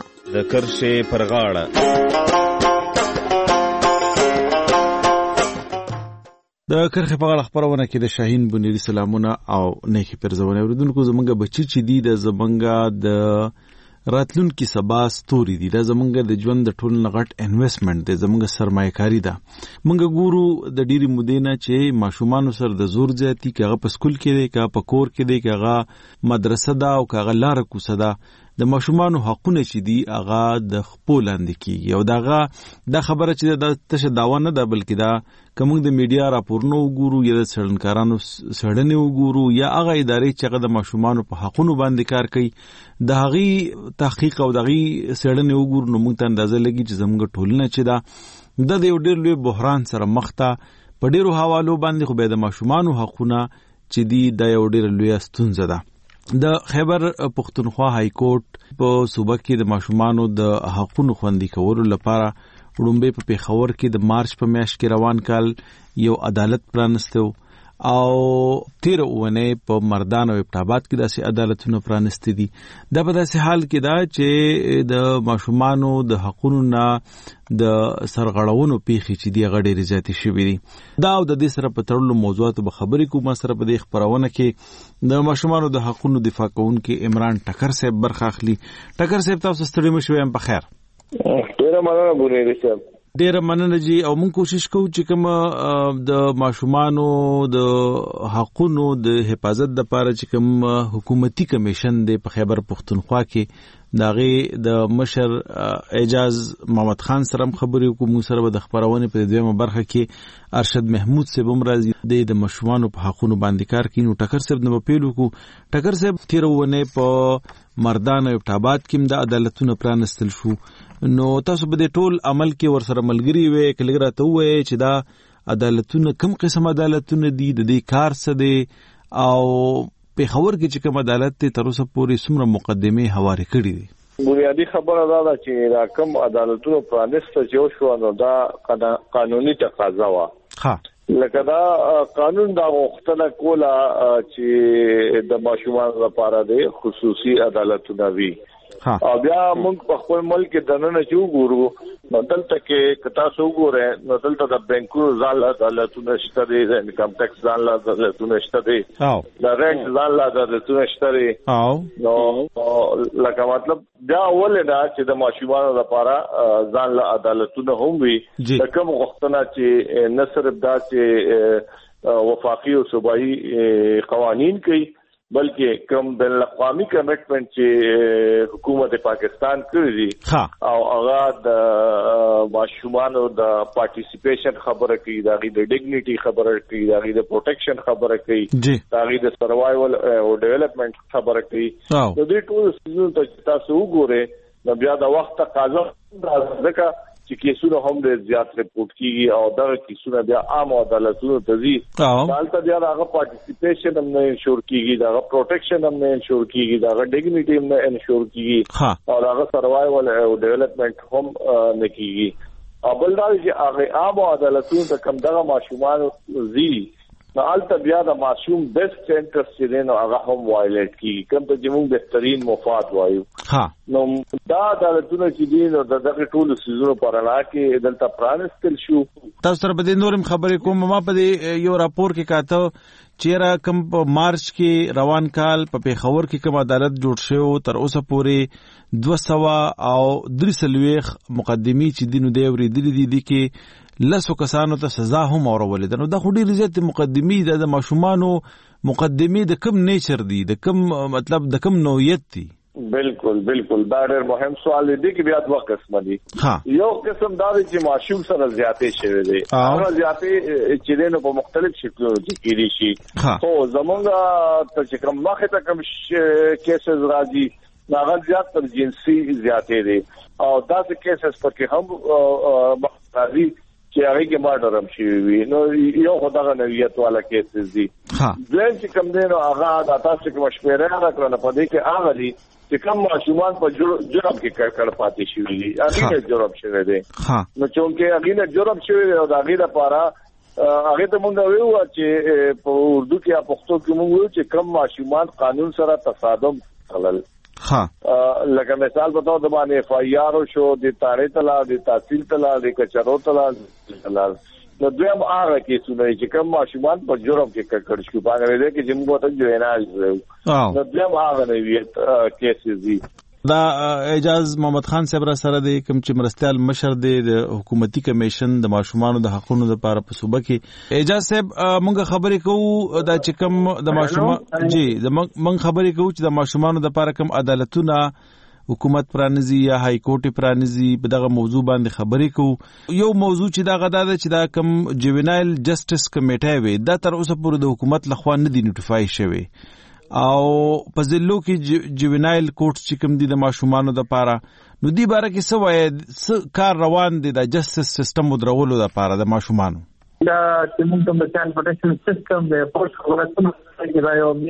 Speaker 15: د کرخه په غاړه خبرونه کې د شاهین بونیری سلامونه او نیکی پرزونه اوریدونکو زمونږ بچی چې دی د زمونږ د راتلونکي سبا ستوري دي د زمونږ د ژوند د ټول نغټ انویسټمنټ د زمونږ سرمایه‌کاري ده. مونږ ګورو د ډیری مودې نه چې ماشومان سره د زور زیاتی کغه په سکول کې دی کغه په کور کې دی کغه مدرسه ده او کغه لار کوسه ده د ماشومان حقونه چې دی هغه د خپل لاندې کیږي او دغه د خبره چې د تشه داوا نه ده بلکې دا کوم د میډیا راپورونو وګورو یا د څېړنکارانو څېړنې وګورو یا هغه ادارې چې هغه د ماشومان په حقونو باندې کار کوي د هغه تحقیق او دغه څېړنې وګورو نو موږ ته اندازه لګي چې زموږ ټولنه چې دا د یو ډېر لوی بحران سره مخ ته په ډېرو حوالو باندې خو به د ماشومان حقونه چې دی د یو ډېر لوی ستونزه ده. د خیبر پختونخوا های کورټ په صوبه کې د ماشومانو د حقوقو خوندي کولو لپاره وړومبه په پیښور کې د مارچ په میاشت کې روان کال یو عدالت پرانستو او 13 اونۍ په مردان او ابټاباد کې داسې عدالتونه پرانستې دي. دا په داسې حال کې دا چې د ماشومانو د حقوقو نه د سرغړونو پیښې چې دی غړي رضایتي شوې دي. دا او د دې سره په تړلو موضوعاتو به خبرې کوم سره په دې خبرونه کې د ماشومانو د حقوقو دفاع کوونکي عمران ټکر صاحب برخه اخلي. ټکر صاحب تاسو ستړي مشوي هم په خیر.
Speaker 16: ډیره مننه بونیری صاحب.
Speaker 15: ډیره مننه جی او موږ کوشش کوو چې کوم د ماشومانو د حقوقو د حفاظت لپاره چې کوم حکومتي کمیشن د خیبر پختونخوا کې داغه د مشر اعجاز محمد خان سره خبرې کوم سره د خبرونه په دویمه برخه کې ارشد محمود صاحب هم راځي د ماشومانو په حقوقو باندې کار کوي. نو ټکر صاحب نو پیلو کو ټکر صاحب 13 ونه په مردان او ابټاباد کې د عدالتونو پرانستل شو. نو تاسو به د ټول عمل کې ورسره ملګری وې کلیګرا ته وې چې دا عدالتونه کوم قسم عدالتونه دي د دې کار څه دي او په خبر کې چې کوم عدالت ته تر اوسه پورې څومره مقدمه حواله کړې دي.
Speaker 16: بنیادی خبره دا چې دا کوم عدالتونو پرانیسته چې شو نو دا قانوني تقاضا و لکه دا قانون دا غوښتنه کوله چې د ماشومان لپاره د خصوصي عدالتونه وي او بیا موږ په خپل ملک د نن چې وګورو نو دلته کې کتا سو وګوره نو دلته د بانکونو ځان عدالتونه شته دي د انکم ټیکس ځان عدالتونه شته دي د رنټ ځان عدالتونه شته دي نو لکه مطلب بیا ولدا چې د ماشومان لپاره ځان عدالتونه هم وي د کوم غوښتنه چې نه صرف دا چې وفاقي او صوبایي قوانین کوي بلکې کوم بین الاقوامي کمټمنټ چې حکومت پاکستان کړی دي او هغه د ماشومانو د پارټیسیپیشن خبره کوي د ډیګنیټي خبره کوي د پروټیکشن خبره کوي د سروایول او ډیولپمنٹ خبره کوي نو دې ټول څه تاسو وګورئ نو بیا د وخت تقاضا ځکه چې کیسونه هم ډېر زیات ریپورت کیږي او دا کیسونه بیا عام عدالتونو ته ځي حالت بیا هغه پارټیسیپیشن هم نه انشور کیږي دا پروټیکشن هم نه انشور کیږي دا ډیګنیټي هم نه انشور کیږي او هغه سروایول او ډیولپمنٹ هم نه کیږي او بل دا چې هغه عام عدالتونو ته کم دغه ماشومان زی نو البته بیا د معصوم بیسټ انټرست چې نو هغه هم وایلیټ کیږي کوم ته چې موږ بهترین مفاد وایو نو دا عدالتونه چې دي نو دغه ټول سيزونو پرانا کې دلته پرانستل شو
Speaker 15: تاسو سره په دې نورم خبرې کوم ما په دې یو راپور کې کاته چیرې کوم په مارچ کې روان کال په پیښور کې کوم عدالت جوړ شو تر اوسه پورې 200 او 340 مقدمي چې دینو دی ورېدلې دي کې لسو کسانو ته سزا هم اورولې ده نو دا خو ډېرې زیاتې مقدمې د ماشومانو مقدمې د کم نیچر دي د کم مطلب د کم نوعیت دي
Speaker 16: بالکل دا ډېر مهم سوال دی کې بیا دوه قسم دي یو قسم دا دی چې ماشوم سره زیاتې شوی دی هغه زیاتې چې نو په مختلف شکلونو کې کېږي شي خو زمونږ ته چې کوم مخه ته کوم کیسز راځي هغه زیات تر جنسي زیاتې دي او دا کیسز پکې هم راځي چې هغه کې مارډر هم شي وي نو یو خدای نویت والا کیسز دي ځین چې کوم دی نو هغه د تاسو کې مشوره راکړه په دې کې هغه دي چې کوم ماشومان په جرم کې کړ پاتې شي وي هغه جرم شوی دی نو چې هغه جرم شوی دی او د هغه لپاره هغه ته مونږ ویو چې په اردو کې یا پښتو کې مونږ ویو چې کوم ماشومان قانون سره تصادم کړل لکه مثال بتاو د باندې اف آی آر شو د تاړې تلا د تحصیل تلا د کچرو تلا نو دویم هغه کیسونه چې کوم ماشومان په جرم کې کړ شو په هغه کې چې موږ ته جوینال نو دویم هغه نویت کیسز دي
Speaker 15: دا اعجاز محمد خان صاحب را سره دی کوم چې مرستيال مشر دی د حکومتي کمیشن د ماشومانو د حقوقو لپاره په صوبه کې اعجاز صاحب مونږ خبرې کوو دا چې کوم د ماشومان جی مونږ خبرې کوو چې د ماشومانو لپاره کوم عدالتونه حکومت پرانیزي یا های کورټ پرانیزي په دغه موضوع باندې خبرې کوو یو موضوع چې دا غدا ده چې دا کوم جوینایل جسټس کمیټه وي دا تر اوسه پورې د حکومت لخوا نه دی نوټیفای شوی او په ځلو کې جوینایل کورټ چې کوم دي د ماشومانو لپاره نو دی باره کې څه وایي کار روان دي د جسټس سیستم ودرولو لپاره د ماشومانو
Speaker 17: دا چې موږ د چایلډ پروټیکشن سیستم د پورس خبرونه کې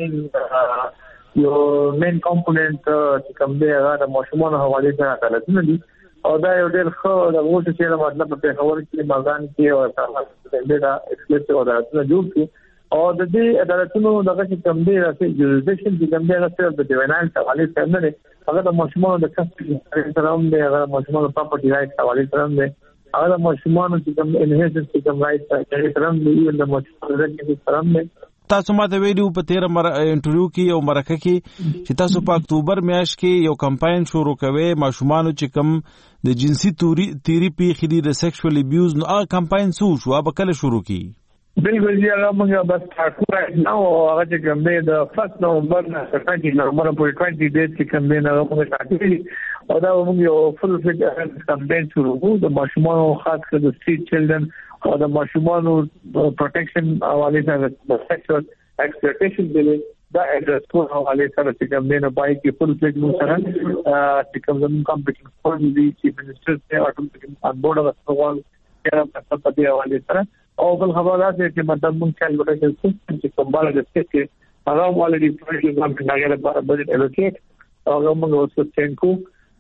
Speaker 17: دا یو مین کمپوننت چې کوم دی هغه د ماشومانو حواله سره عدالتونه دي او دا یو ډېر ښه د ووټ چې مطلب په خبر کې مازان کې او تاسو دا ایکسپلیټ عدالتونه جوړ کړي او د دې عدالتونو دغه چې کوم دی راځي جوریسډکشن چې کوم دی هغه د جوینایل حواله سره نه دی هغه د ماشومانو د کسټډي سره هم دی هغه ماشومانو پراپرټي رائټ حواله سره هم دی هغه د ماشومانو چې کوم انهیرنس چې کوم رائټ سره هم دی ایون د ماشومانو د سره هم دی
Speaker 15: تاسو ماته ویلو په 13 انټرویو کې یو مرکه کې چې تاسو په اکتوبر میاشت کې یو کمپاین شروع کوي ماشومانو چې کوم د جنسي تیری پیښې دي د سیکشوال ابیوز نو هغه کمپاین څه شو به کله شروع کی
Speaker 17: بالکل جی هغه موږ بس تاسو نو هغه چې کوم دی د 1 نومبر نه 20 نومبر پورې 20 ډیټ چې کوم دی نو موږ تاسو او دا موږ یو فل فټ کمپاین شروع کوو د ماشومانو خاص کر د سټریټ چلډرن او د ماشومانو پروټیکشن حواله سره د سیکشوال ایکسپلویټیشن بل دا اډرس کو حواله سره چې کوم دی نو پای کې فل فټ مو سره چې کوم زموږ کمپیټنګ فورم دی چې منسٹر ته اټومیټیک ان بورډ غوښتل کړه په دې حواله سره او بل خبردار دي چې مطلب مونږ چایلډ پروټیکشن سیستم چې کوم بالا د سټیټ کې هغه ولې ډیپارټمنټ هغه لپاره بجټ الوکیټ او موږ اوس څنګه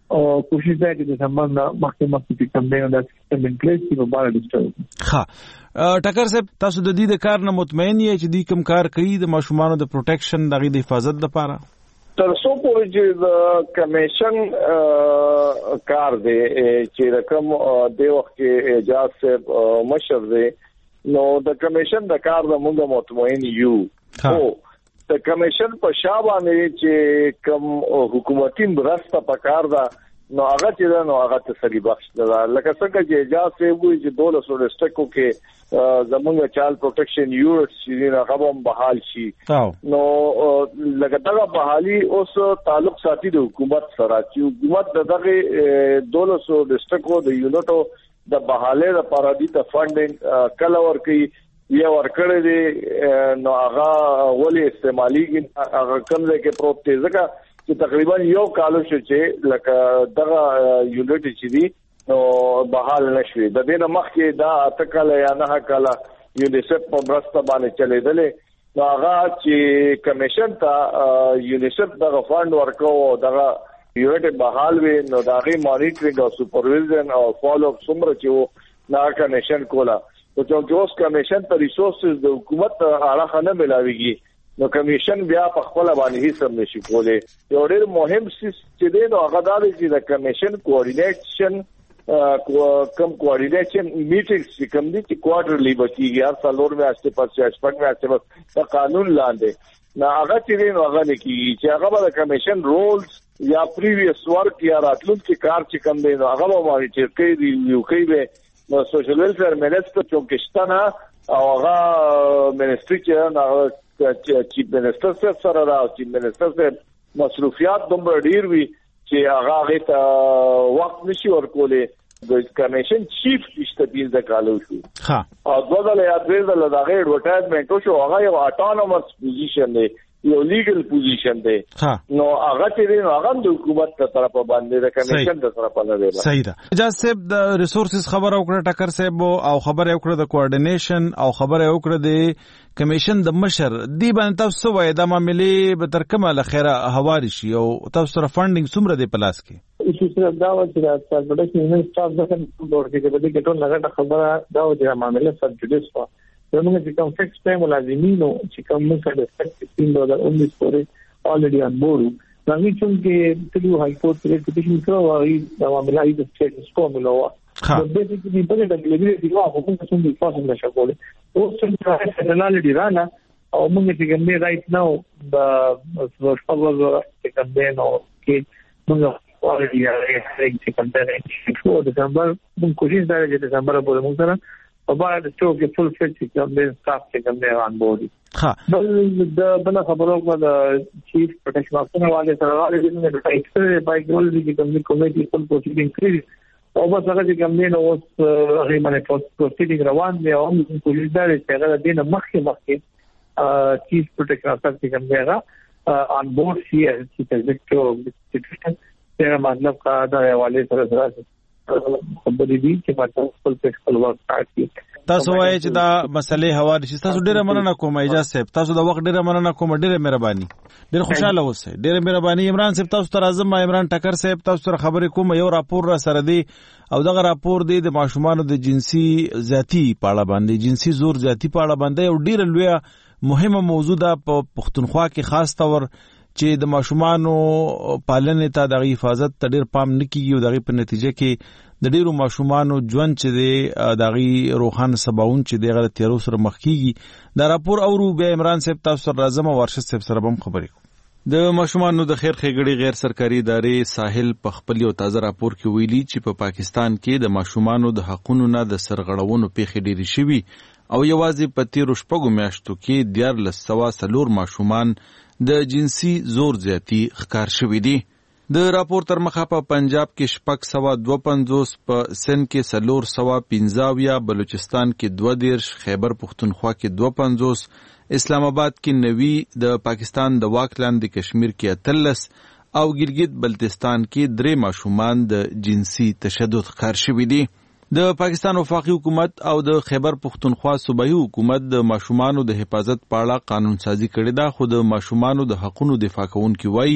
Speaker 17: او کوشش دی چې د سمبل مخکې کوم دی دا سیستم ان پلیس چې په بار ډیسټرب
Speaker 15: ها ټکر صاحب تاسو د دې د کار نه مطمئن یې چې دې کوم کار کوي د ماشومان د پروټیکشن دغه د حفاظت لپاره
Speaker 16: تر څو پورې چې د کمیشن کار دی چې رقم د وخت کې اجازه صاحب مشر دی نو د کمیشن د کار د موږ مطمئن یو او د کمیشن په شابه چې کوم حکومتي مرسته پکار ده نو هغه چې دا نو هغه تسلی بخش ده لکه څنګه چې اجازه صاحب وی چې 1200 ډسټرکټو کې زمونږ چایلډ پروټیکشن یونټس چې هغه هم بحال شي نو لکه دا بحالي اوس تعلق ساتي د حکومت سره چې حکومت دغه 1200 ډسټرکټو د یونټو د بحاله لپاره د فندینګ کله ورکي یا ورکړې دي نو هغه ولې استعمالي هغه کوم ځای کې پروت دي ځکه چې تقریبا یو کال شو چې لکه دغه یونټ چې دي نو بحال نشوي د دې نه مخکې دا اتکل یا نه کاله یونیسف په مرسته باندې چلیدلې نو هغه چې کمیشن ته یونیسف دغه فند ورکو دغه یونټ بحال وي نو دغه مانیټرینګ او سپرویژن او فالو اپ څومره چې نه کمیشن کولا او چې اوس کمیشن ته ریسورسز د حکومت اړه نه ملاويږي نو کمیشن بیا په خپل باندې هیڅ هم نشي کولای یو ډېر مهم څه چې دی نو هغه دا دی چې د کمیشن کوارډینیشن میټینګز چې کوم دي چې کوارټرلی بچیږي هر څلور میاشتې پس شپږ میاشتې په قانون لاندې نو هغه چې دی نو هغه لیکي چې هغه د کمیشن رولز یا پریویس ورک یا راتلونکي کار چې کوم دی نو هغه مانیټر کوي ریویو کوي نو سوشل ویلفیر منسټر چونکشتنه او هغه منسټری چې چیف منسٹر صاحب سره دا چیف منسٹر صاحب مصروفیات دومره ډیر وی چې هغه ته وخت نشي ورکولې د کمیشن چیف اشتبیل د کالو شو ها او دغه یا دغه د هغه ایڈورټایزمنټ شو هغه یو اټونومس پوزیشن دی یو لیګل پوزیشن دی نو هغه چې نو هغه د حکومت تر طرفه باندې د کمیشن تر طرفه نه دی
Speaker 15: صحیح ده اجازه صاحب د ریسورسز خبر او کړه ټکر صاحب او خبر او کړه د کوارډینیشن او خبر او کړه د کمیشن د مشر دی باندې تاسو وای د معاملې به تر کومه لخيره هواري شي او تاسو سره فندینګ څومره دی پلاس کې
Speaker 17: چې څه دا و چې تاسو په دې کې نه تاسو ځکه چې په دې کې ټول لږه خبره دا و چې معاملې سب جوډیس و زموږ چې کوم فکس ټایم لازمي نو چې کوم څه د 2019 پورې already on board نو چې تلو های کورټ کې پټیشن کړو او دا معاملې د سټیټس کوملو د دې چې په دې ډګلې دی نو حکومت څنګه فاصله نشه کوله او څنګه فدرالي رانا او موږ چې ګمې رائټ نو د شپږ چې کوم دی نو کې موږ already چې کوم دی په دسمبر موږ کوشش دا چې دسمبر پورې موږ سره او باید چې کې فل فټ چې کوم دی سټاف چې کوم دی آن بورډ ها بل خبرو کو د چیف پروټیکشن افسر والے سره والے د ټایکس بای ګول دي کوم کمیټي فل پروسیډینګ کړی او بس هغه چې کوم دی نو اوس هغه باندې پروسیډینګ روان دی او موږ کوشش دا چې هغه د دې مخکې چیف پروټیکشن افسر چې کوم دی هغه آن بورډ شي چې تاسو ته مطلب کا دا والے سره خبرې دي چې تاسو خپل خپل وخت کاټي
Speaker 15: تاسو وایي چې دا مسلې حواله شي تاسو ډیره مننه کوم اجازه صاحب تاسو د وخت ډیره مننه کوم ډیره مهرباني ډیره خوشاله اوسئ ډیره مهرباني عمران صاحب تاسو ته راځم عمران ټکر صاحب تاسو سره خبرې کوم یو راپور را سره دی او دغه راپور دی د ماشومان د جنسي ذاتی پاړه باندې جنسي زور ذاتی پاړه باندې یو ډیره لوی مهمه موضوع ده په پښتونخوا کې خاص تور چې د ماشومانو پالنې ته د حفاظت ته ډېر پام نه کیږي او دغه په نتیجه کې د ډېرو ماشومانو ژوند چې دی دغه روحان سباون چې دی غلط تیرو سره مخ کیږي دا راپور اورو بیا عمران صاحب تاسو سره راځم او ورشد صاحب سره هم خبرې کوم د ماشومانو د خیر ښېګړې غیر سرکاري ادارې ساحل په خپل یو تازه راپور کې ویلي چې په پاکستان کې د ماشومانو د حقوقو نه د سرغړونو پیښې ډېرې شوي او یوازې په تیرو شپږو میاشتو کې 1404 ماشومان د جنسي زور زیاتی ښکار شوي دي د راپور تر مخه په پنجاب کې 652 په سند کې 415 بلوچستان کې 22 خیبر پختونخوا کې 52 اسلام آباد کې 90 د پاکستان د واک لاندې کشمیر کې 13 او ګلګت بلتستان کې 3 ماشومان د جنسي تشدد ښکار شوي دي د پاکستان وفاقي حکومت او د خیبر پختونخوا صوبایي حکومت د ماشومانو د حفاظت په اړه قانون سازي کړې ده خو د ماشومانو د حقوقو دفاع کوونکي وایي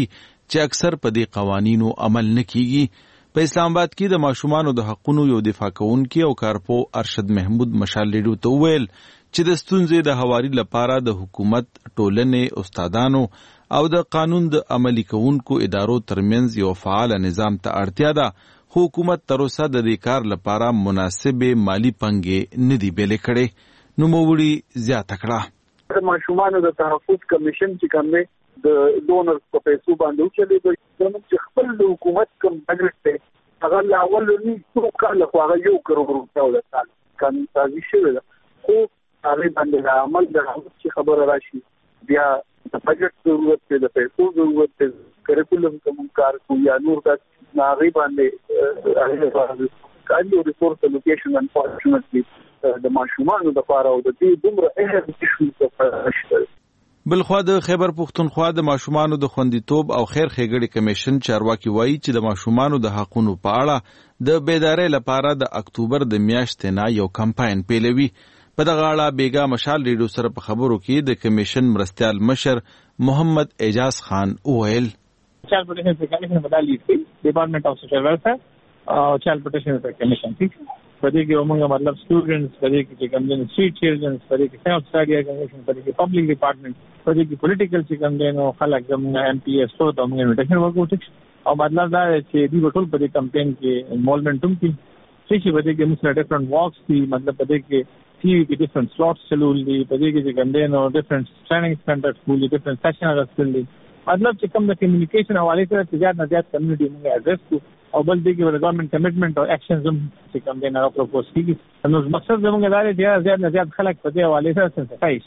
Speaker 15: چې اکثر په دې قوانینو عمل نه کیږي. په اسلام آباد کې د ماشومانو د حقونو یو دفاع کوونکی او کارپو ارشد محمود مشال ریډیو ته وویل چې د ستونزې د هواري لپاره د حکومت، ټولنې، استادانو او د قانون د عملي کوونکو ادارو ترمنځ یو فعال نظام ته اړتیا ده. خو حکومت تر اوسه د دې کار لپاره مناسبې مالی پنګې نه دي بیلې کړې. نوموړي زیاته کړه
Speaker 18: د ماشومانو د تحفظ کمیشن چې کوم دی د ډونر په پیسو باندې وچلېږي چې خپل د حکومت کوم بجټ دی هغه لا اول نه څو کال خو هغه 1 کروڑ روپیا ولته کم تاسو شوی ده. خو هغه باندې د عمل د چې خبره راشي بیا د بجټ ضرورت دی، د پیسو ضرورت دی، کریکولم کوم کار کو یا نور د هغه باندې هغه کاري ریسورس الوکیشن انفورچونټلی د ماشومانو د لپاره او د دې دومره اهم شي په
Speaker 15: بلخوا د خیبر پښتونخوا د ماشومانو د خوندیتوب او خیر ښېګړې کمیشن چارواکي وایي چې د ماشومانو د حقونو په اړه د بیدارۍ لپاره د اکتوبر د میاشتې نه یو کمپاین پیلوي. په دغه اړه بیګا مشال ریډیو سره په خبرو کې د کمیشن مرستیال مشر محمد اعجاز خان وویل
Speaker 19: چایلډ پروټیکشن کمیشن بدالي ډپارټمنټ اف سوشل ویلفیر او چایلډ پروټیکشن کمیشن ٹھیک پدې کې موږ مطلب سټوډنټس پدې کې کوم دي سټریټ چلډرن پدې کې سیلف سټډي اورګنایزیشن پدې کې پبلک ډپارټمنټ پدې کې پولیټیکل چې کوم دي نو خلک کوم ایم پی ایس او د موږ انویټیشن ورکوټ او مطلب دا چې دی ټول پدې کمپاین کې انوالومنت هم کې چې پدې کې موږ ډیفرنٹ واکس دي مطلب پدې کې ټي وی کې ډیفرنٹ سلاټس چلول دي پدې کې چې کوم دي نو ډیفرنٹ ټریننګ سنټر کول دي ډیفرنٹ سیشن راځل دي مطلب چې کوم د کمیونیکیشن حواله سره زیات نه زیات کمیونټي موږ اډریس کو او بل دې کې ګورنمنت کمټمنټ او اکشنز هم چې کوم دی نه پروپوز کیږي نو مقصد زموږ دا دی چې زیات نه زیات خلک په دې حواله سره سنسټایز.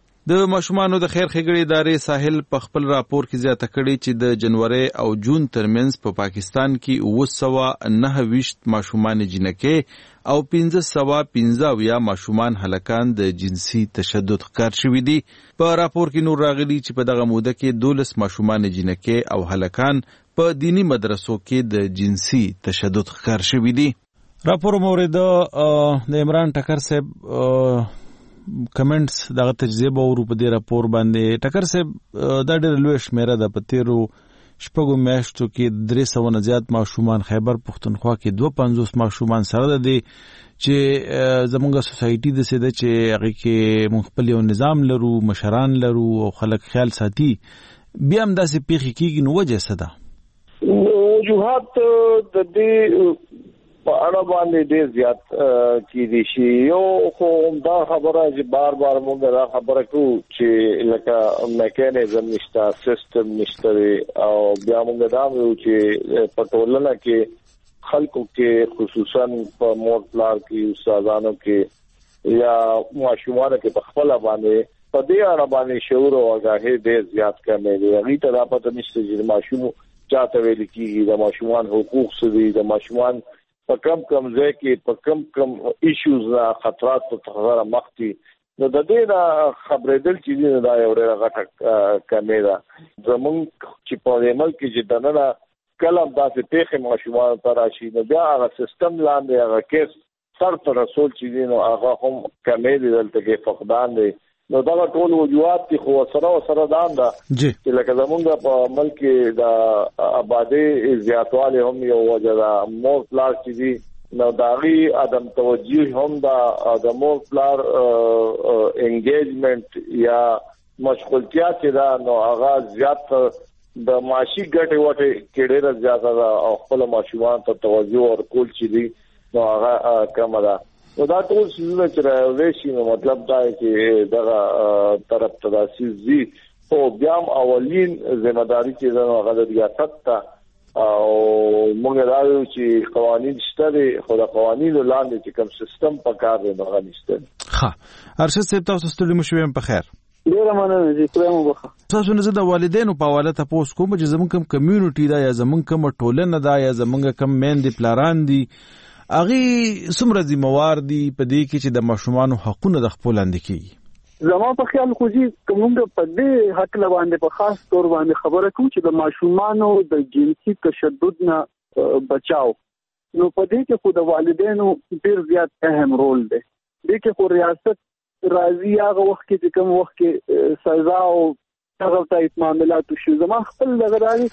Speaker 15: د ماشومانو د خیر ښېګړې ادارې ساحل په خپل راپور کې زیاته کړې چې د جنوري او جون ترمنځ په پاکستان کې 929 ماشومان جنکې او 1515 ماشومان هلکان د جنسي تشدد ښکار شوي دي. په راپور کې نور راغلي چې په دغه موده کې 12 ماشومان جنکې او هلکان په دینی مدرسو کې د جنسي تشدد ښکار شوي دي. راپور مورد د عمران ټکر صاحب کمنټس دغه تجزیه به ورو په دې راپور باندې. ټکر صاحب دا ډېر لوی شمیره ده په تیرو شپږو میاشتو کې 300 نه زیات ماشومان خیبر پښتونخوا کې 250 ماشومان سره ده دي چې زمونږ سوسایټي د سده چې هغه کې موږ خپل یو نظام لرو، مشران لرو او خلک خیال ساتي، بیا هم داسې پیښې کېږي نو وجه څه ده؟
Speaker 16: وجوهات د دې په اړه باندې ډېر زیات کېدي شي. یو خو دا خبره چې بار بار موږ دا خبره کوو چې لکه میکانیزم نشته، سیستم نشته او بیا موږ دا وایو چې په ټولنه کې خلکو کې خصوصا په مور پلار کې استادانو کې یا ماشومانو کې په خپل باندې په دې اړه باندې شعور او آگاهي ډېر زیات کمې دي. هغه ته دا پته نشته چې ماشوم چاته ویل کېږي، د ماشومان حقوق څه دي، د ماشومان په کم ځای کې په کم ایشوز نه خطرات ته سره مخ دي. نو د دې نه خبرېدل چې دا یو ډېره غټه کمې ده. زمونږ چې په دې ملک کې چې دننه کله داسې پیښې ماشومانو ته راشي نو بیا هغه سیستم لاندې هغه کیس سر ته رسول چې دي نو هغه هم کمې دي، دلته کې فقدان دی. نو دا ټول وجوهات دي خو سره دا ده چې لکه زمونږ په ملک کې د آبادی زیاتوالی هم یو وجه ده. مور پلار چې دي نو داغي عدم توجه هم د مور پلار انګیجمنت یا مشغولتیا چې ده نو هغه زیات د معاشي ګټې وټې کې ډېره زیاته ده او خپل ماشومان ته توجه ورکول چې دي نو هغه کمه ده. نو دا ټول څیزونه چې راوړي شي نو مطلب دا چې دغه طرف ته داسې زی او بیا اولین ذمہ داری چې دا هغه د ریاست ته او موږ راوړو چې قوانين شته دي خو د قوانینو لاندې چې کوم سیستم په کار دی هغه نشته.
Speaker 15: ها ارشد صاحب تاسو ستړي مو شوم په خیر.
Speaker 18: ډیره مننه چې کله مو بخښه.
Speaker 15: تاسو نه زه د والدینو په حواله تاسو کوم چې زمونږ کوم کمیونټي دا یا زمونږ کوم ټولنه دا یا زمونږ کوم میندې پلاران دي اغي څومره ذمہوار دي په دې کې چې د ماشومانو حقوقونه د خپل اند کیږي؟
Speaker 18: زما په خیال خو چې کوم په دې حق باندې په خاص تور باندې خبره کوم چې د ماشومانو د جنسي تشدد نه بچاو نو په دې کې خو د والدینو ډیر زیات اهم رول دی. دې کې خو ریاست راضي هغه وخت کې کوم وخت کې سزا او هغه ته معاملات شو. زما خپل دغه راځي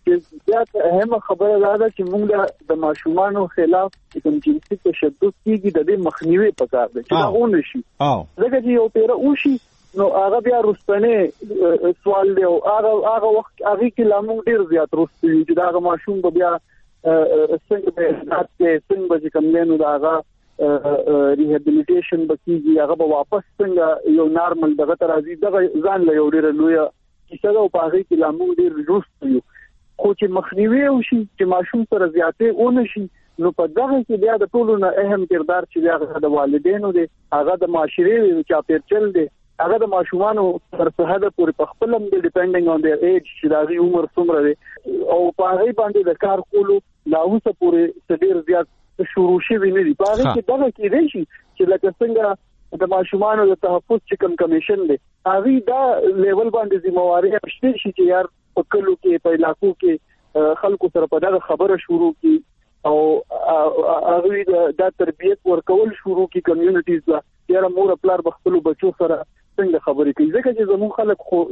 Speaker 18: چې زیات اهمه خبره ده چې موږ د ماشومانو خلاف کوم جنسي تشدد کیږي د دې مخنیوي پکار دی چې دا ونه شي ځکه چې یو پیر وشي نو هغه بیا رستنه سوال دی او هغه وخت هغه کې لامو ډیر زیات رستي چې دا ماشوم بیا څنګه به څنګه چې کوم نه دا هغه ریهابیلیټیشن بکیږي هغه به واپس څنګه یو نارمل دغه ترازی دغه ځان له یو ډیر لوی کیسه او پاغي کې لامو ډیر روست یو خو چې مخنیوي وشي چې ماشوم سره زیاتې اون شي نو په دغه کې بیا د ټولو نه اهم کردار چې هغه د والدینو دی هغه د معاشري چاپیرچل دی هغه د ماشومانو تر څه حد پورې په خپل هم ډیپندینګ اون دیئر ایج چې دا عمر څومره دی او پاغي باندې د کار کولو لا اوسه پورې ډیر زیات شروع شوی نه دی په هغه کې دغه کې دی چې لکه څنګه د ماشومانو د تحفظ چې کوم کمیشن دی هغه دا لیول باندې ذمہواری شته چې یار په کلو کې په علاقو کې خلکو سره په دغه خبره شروع کی او هغه د تربیت ورکول شروع کی کمیونټیز لا یاره مور خپل بخلو بچو سره څنګه خبرې کوي ځکه چې زموږ خلک خو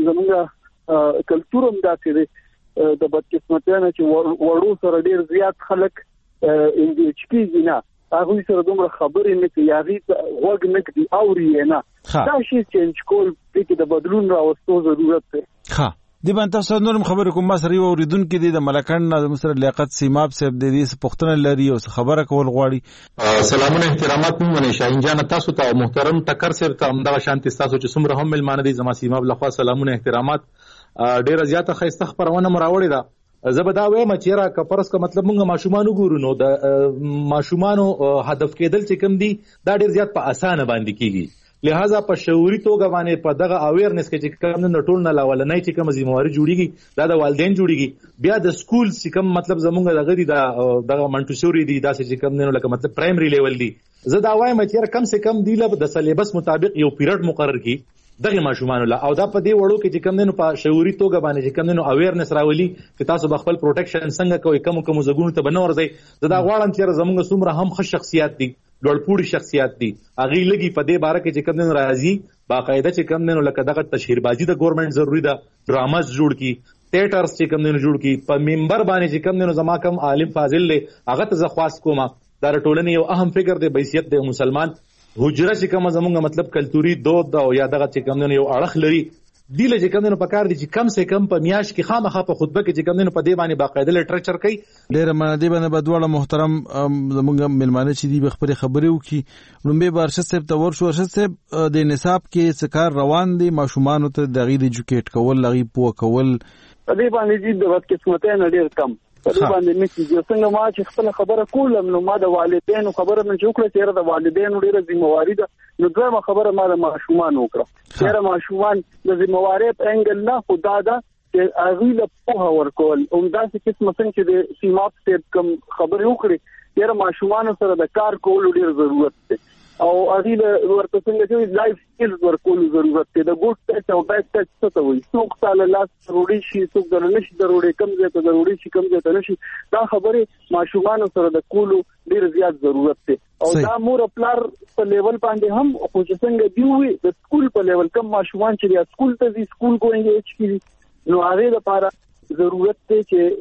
Speaker 18: زموږ کلچر هم داسې دی د بدقسمتیانه چې وړو سره ډیر زیات خلک انګلیش کېږي نه هغه سره دومره خبرې نه کوي هغه وګ نه کوي اوري نه دا شی چینج کول چې د بدلون راوستو ضرورت دی
Speaker 15: ها دی باندې تاسو نورم خبرې کوم ما سره اوریدونکو د ملکان د مصر لیاقت سیماب صاحب د دې پښتنه لري او خبره کول غواړي
Speaker 20: سلامونه احترامات مونږ نه شاهین جان تاسو ته محترم ټکر صاحب ته همدغه شانتي تاسو چې څومره هم ملمانه دي زما سیماب لخوا سلامونه احترامات ډیره زیاته خسته خبرونه مراوړي دا زبدا وایم چې را کپرس کا مطلب مونږه ماشومان وګورو نو د ماشومانو هدف کېدل چې کم دي دا ډیر زیات په اسانه باندې کیږي لہذا په شعوري توګه باندې په دغه اویرنس کې چې کوم نه ټول نه لاولنۍ چې کوم ذمہواری جوړیږي دا د والدین جوړیږي بیا د سکول چې کوم مطلب زمونږ دغه دي دغه منټوسوري دي دا چې کوم نه لکه مطلب پرایمري لیول دي زه دا وایم چې کم سے کم دی له د سلیبس مطابق یو پیریډ مقرر کی دغه ماشومان له او دا په دې وړو کې چې کوم نه په شعوري توګه باندې چې کوم نه اویرنس راولي چې تاسو خپل پروټیکشن څنګه کوئ کوم زګونو ته بنور ځي زه دا غواړم چې زمونږ څومره هم ښه شخصیت دي لوړپوړي شخصیت دي اغه لګي په دې باره کې چې کوم نه راځي باقاعده چې کوم نه لکه دغه تشهیربازي د ګورنمنت ضروری ده ډراماز جوړ کی تھیټرز چې کوم نه جوړ کی په منبر باندې چې کوم نه زما کوم عالم فاضل له هغه ته زخواست کوم دا ټولنې یو اهم فکر دی بحیثیت د مسلمان حجره چې کوم زمونږ مطلب کلتوري دود او یا دغه چې کوم نه یو اړخ لري دیله چې کوم نه پکار دي چې کم سے کم په میاش کې خامخا په خطبه کې چې کوم نه په دې باندې باقاعده لټریچر کوي
Speaker 15: ډېر منادي باندې بدواله محترم زمونږ ملمانه چې دی خبرې خبرې وکي لومبه بارشد صاحب ته ورشو ورشد صاحب د نصاب کې څکار روان دي ماشومان ته د غیر ایجوکیټ کول لغي پوه کول
Speaker 18: په دې باندې چې د وخت قسمته نه ډېر کم په دې باندې مې چې څنګه ما چې خپل خبره کولم نو ما د والدینو خبره من چې وکړه چې د والدینو ډېره ذمہواری ده نو دویمه خبره ما د ماشومان وکړه چې ماشومان د ذمہواری په انګل نه خدا دا چې هغه له په ورکول او داسې قسم څنګه چې د سیماب ته کوم خبره وکړي چې ماشومان سره د کار کولو ډېر ضرورت دی او هغه ورته څنګه چې لایف سکلز ورکول ضرورت دی د ګوډ ټچ او بیک ټچ څه ته وایي څوک تعالی لاس ضروري شي څوک در نشي ضروري کم ځای ته ضروري شي کم ځای ته نشي دا خبره ماشومان سره د کولو ډیر زیات ضرورت دی او دا مور پلار په لیول باندې هم خو چې څنګه دی وي د سکول په لیول کم ماشومان چې سکول ته ځي سکول کوینګ اچ کی نو هغه لپاره ضرورت دی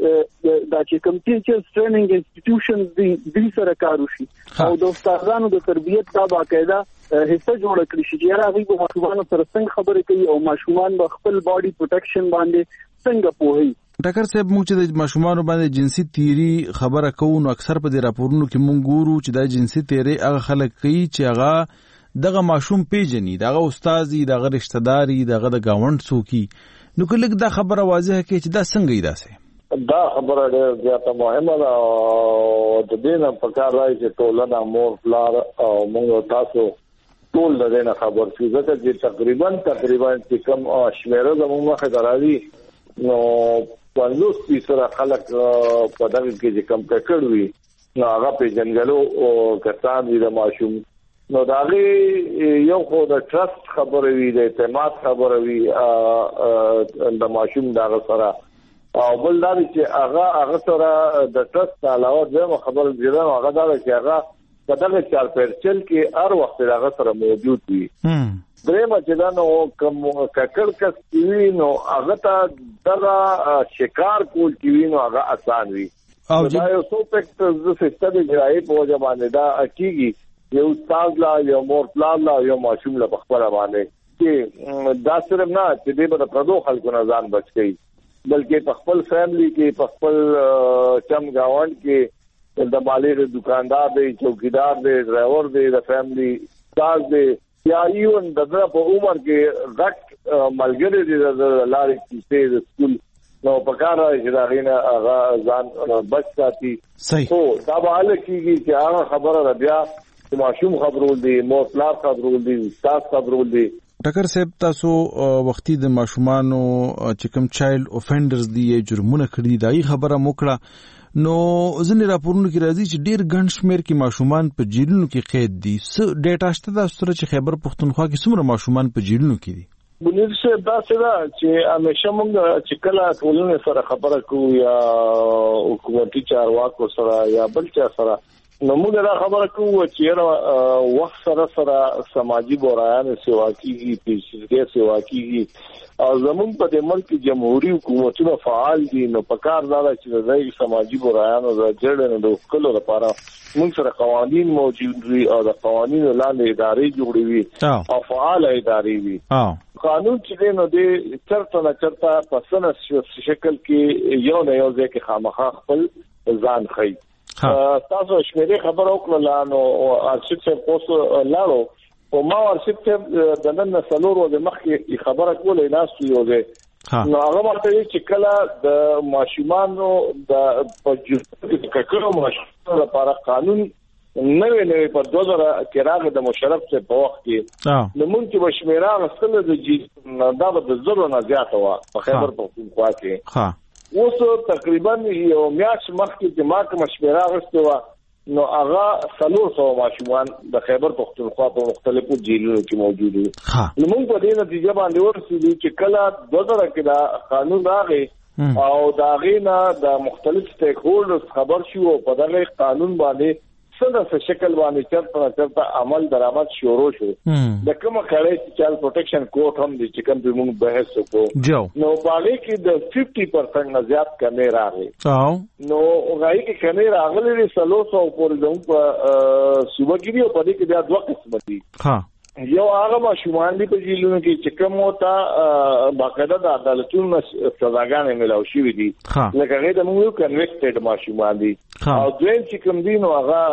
Speaker 18: چې دا چې کوم ټیچرز ټریننګ انسټیټیوشنز دې سره کار وشي او د استادانو د تربیت دا باقاعده حصہ جوړ کړی شي چې هغه به ماشومان سره څنګه خبرې کوي او ماشومان به خپل باډي پروټیکشن باندې څنګه پوهي
Speaker 15: ډاکټر صاحب موږ چې د ماشومان باندې جنسي تیری خبره کوو نو اکثر په دې راپورونو کې موږ ګورو چې دا جنسي تیری هغه خلک کوي چې هغه دغه ماشوم پیژني دغه استاد دغه رشتہ داري دغه د گاوند څوکي نو کله دا خبره واضحه کې چې دا څنګه یې داسې
Speaker 16: دا خبره ډېر زیاته مهمه ده او د دې نه پکار راځي چې ټولنه مور پلار او موږ تاسو ټول د دې نه خبر شو ځکه چې تقریبا چې کوم شمیره زموږ مخه درازي نو 50% خلک په دغه کې چې کوم کړ وي نو هغه په جنګلو او کسان دي د ماشوم نو داغه یو خو د ټرست خبره وی د اعتماد خبره وی د ماشوم دغه سره او بل دا چې هغه سره د ټرست علاوه د خبره ځره هغه دا چې هغه په دغه چارپیرچل کې هر وخت هغه سره موجود وي. درېمه چې دا نو کوم ککړ کس وي نو هغه ته دغه شکار کول وي نو هغه آسان وي. دا یو څو فیکټرز د سیستم اجرایي په وجه باندې دا کیږي یو استاد لا یو مور پلان لا یو ماشوم لا خپل باندې چې دا صرف نه چې دې په پردو خلکو نه ځان بچ کړي بلکې په خپل فیملی کې په خپل چم گاوند کې د بالغ دکاندار دی چوکیدار دی ډرایور دی د فیملی استاد دی یا ایون دغه په عمر کې غټ ملګری دی د لارې کې د سکول نو پکاره چې دا غینه هغه ځان بچ ساتي. صحیح. او دا به حل کیږي چې هغه خبره را بیا ماشوم خبرول دي مور پلار خبرول دي استاد خبرول دي.
Speaker 15: ډاکټر صاحب تاسو وختي د ماشومانو چې کوم چایلډ اوفندرز دي جرمونه کړی دای خبره موکړه نو ځینې راپورونو کې راځي چې ډیر ګڼ شمېر کې ماشومان په جیلونو کې قید دي. څه ډیټا شته دا سره چې خیبر پښتونخوا کې څومره ماشومان په جیلونو کې دي؟
Speaker 16: بنیر صاحب دا څه ده چې همیشه موږ چې کله ټولنې سره خبره کوو یا حکومتي چارواکو سره یا بل چا سره نو موږ دا خبره کوو چې وخت سره سره سماجی بورایان سیوا کیږي پیشرفت سیوا کیږي او زموږ په دې ملک جمهوریت حکومتونه فعال دي نو په کار دا چې د سماجی بورایان او جړل د وکړو لپاره موږ سره قوانين موجود وي او د قوانینو لاندې ادارې جوړې وي او فعال ادارې وي. قانون چې نو د چرته نه چرته په سنه شکل کې یو نه یو ځکه خامخا خپل ځان خي. تاسو شمیرې خبر وکړه نو ارشد څخه پوسټ لاړو او ما ارشد ته د نن سلور او د مخکې خبره کولې ناس یو ده نو هغه ورته چې کله د ماشومانو د ککړو ماشومانو لپاره قانون نوې په 2000 کې راغی د مشرف څخه په وخت کې نو مونږ چې بشمیره غسل د دا د زرو نه زیات و په خیبر پختونخوا کې. اوس تقریبا یو میاشت مخکې چې ما کوم مشوره غوښته و نو هغه 300 ماشومان د خیبر پختونخوا په مختلفو جیلونو کې موجود دي. نو موږ په دې نتیجه باندې ورسېدو چې کله 2000 کې دا قانون راغی او دا غینا د مختلف سټیک هولډرز خبر شو په دغه قانون باندې څنګه شکل باندې چرته عمل درآمد شروع شو. د کومه کړه چې چایلډ پروټیکشن کوډ هم د چې کوم د موږ بحث وکړو نو باندې کې د 50% نه زیات کمی راغی نو غوړي کې کمی راغلی د 300 پورې زموږ په صوبګيري او په دې کې بیا دوه قسم دي. یو هغه ماشومان دي په جیلونو کې چې کوم وتا باقاعده د عدالتونو سزاګانې ملاوي شوې دي لکه هغه د موږ کنویکټډ ماشومان دي او دوی چې کوم دي نو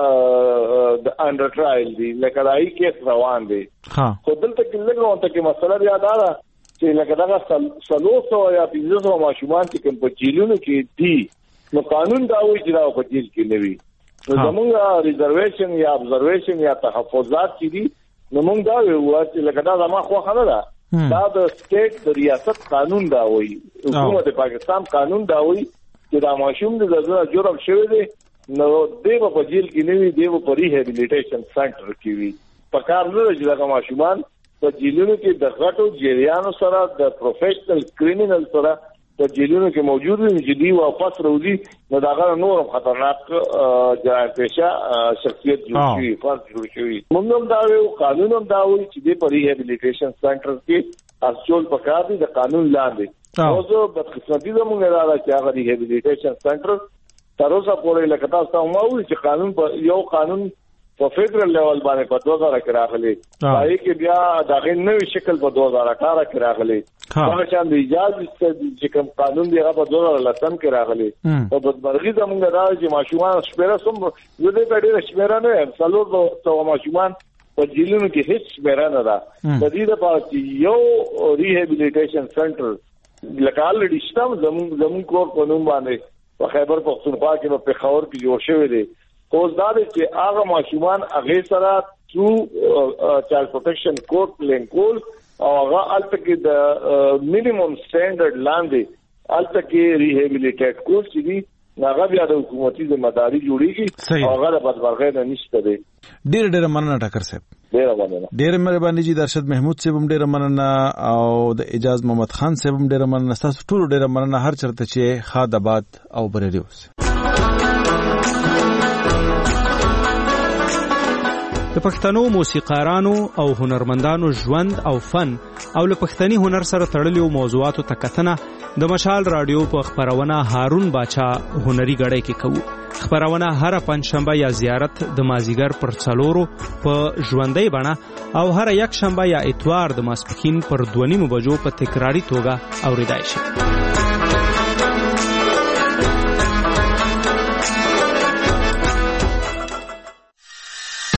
Speaker 16: هغه د انډر ټرایل دي لکه دای کیس روان دي. خو دلته کې لږه ته کې مسله یاد آره چې لکه دا 300 یا 500 ماشومان چې کوم په جیلونو کې دي نو قانون دا وایي چې دا په جیل کې نه وي نو زموږ ریزرویشن یا ابزرویشن یا تحفظات چې دي نو موږ دا وایو چې لکه دا زما خو خبره ده دا د سټیټ د ریاست قانون دا وایي حکومت پاکستان قانون دا وایي چې دا ماشوم د جرم شوی دی نو دیو په جیل کې نه وي دیو په ریهابیلیټیشن سنټر کې وي. په کار نه چې دا ماشومان په جیلونو کې د غټو جریانو سره د پروفیشنل کریمینل سره په جیلونو کې موجود دي چې دی واپس راوځي نو دا غره نور خطرناک جرایم پیشه شخصیت جوړ شي فرد جوړ شي. موږ هم دا یو قانون هم دا وایي چې د ریهابیلیټیشن سنټر کې اصول پکار دي د قانون لاندې اوسو بدقسمتي زموږ نه راځي چې هغه ریهابیلیټیشن سنټر تر اوسه پورې لکه تاسو هم وایي چې قانون په یو قانون په فدرال لیول باندې په 2000 کې راغلی پای کې بیا دا غنوي شکل په 2018 کې راغلی هغه شان د اجازه چې کوم قانون دی هغه په 2010 کې راغلی او په برغي زمونږ راځي چې ماشومان شپره سم زده په ډېر شپره نه څلور تو ماشومان په جیلونو کې هیڅ شپره نه ده د دې لپاره یو ریهابیلیټیشن سنټر لکه لري شتم زمون کور په نوم باندې په خیبر پختونخوا کې په خاور کې جوړ شوی دی. اوس دا چې هغه ماشومان هغه سره ترو چایلډ پروټیکشن کوډ لینکول او هغه الته کې د مینیمم سټانډرډ لاندې الته کې ریهابیلیټیټ کول چې دی هغه بیا د حکومتي ذمہداري جوړیږي او هغه د بدبرغۍ نه نشته دی.
Speaker 15: ډېر مننه ډاکټر صاحب. ډېر مهرباني جی درشد محمود صاحب هم ډېر مننه او د اجاز محمد خان صاحب هم ډېر مننه. تاسو ټول ډېر مننه هر چرته چې خاد آباد او بریډیوس
Speaker 7: د پښتنو موسیقارانو او هنرمندانو ژوند او فن او له پښتني هنر سره تړلو موضوعاتو ته کتنه د مشال رادیو په خبرونه هارون باچا هنري غړی کې کوو. خبرونه هر پنځشنبه یا زیارت د مازیګر پر 4 په ژوندۍ بڼه او هر یک شنبه یا اتوار د ماسپښین پر 2:30 بجو په تکراری توګه اوریدای شي.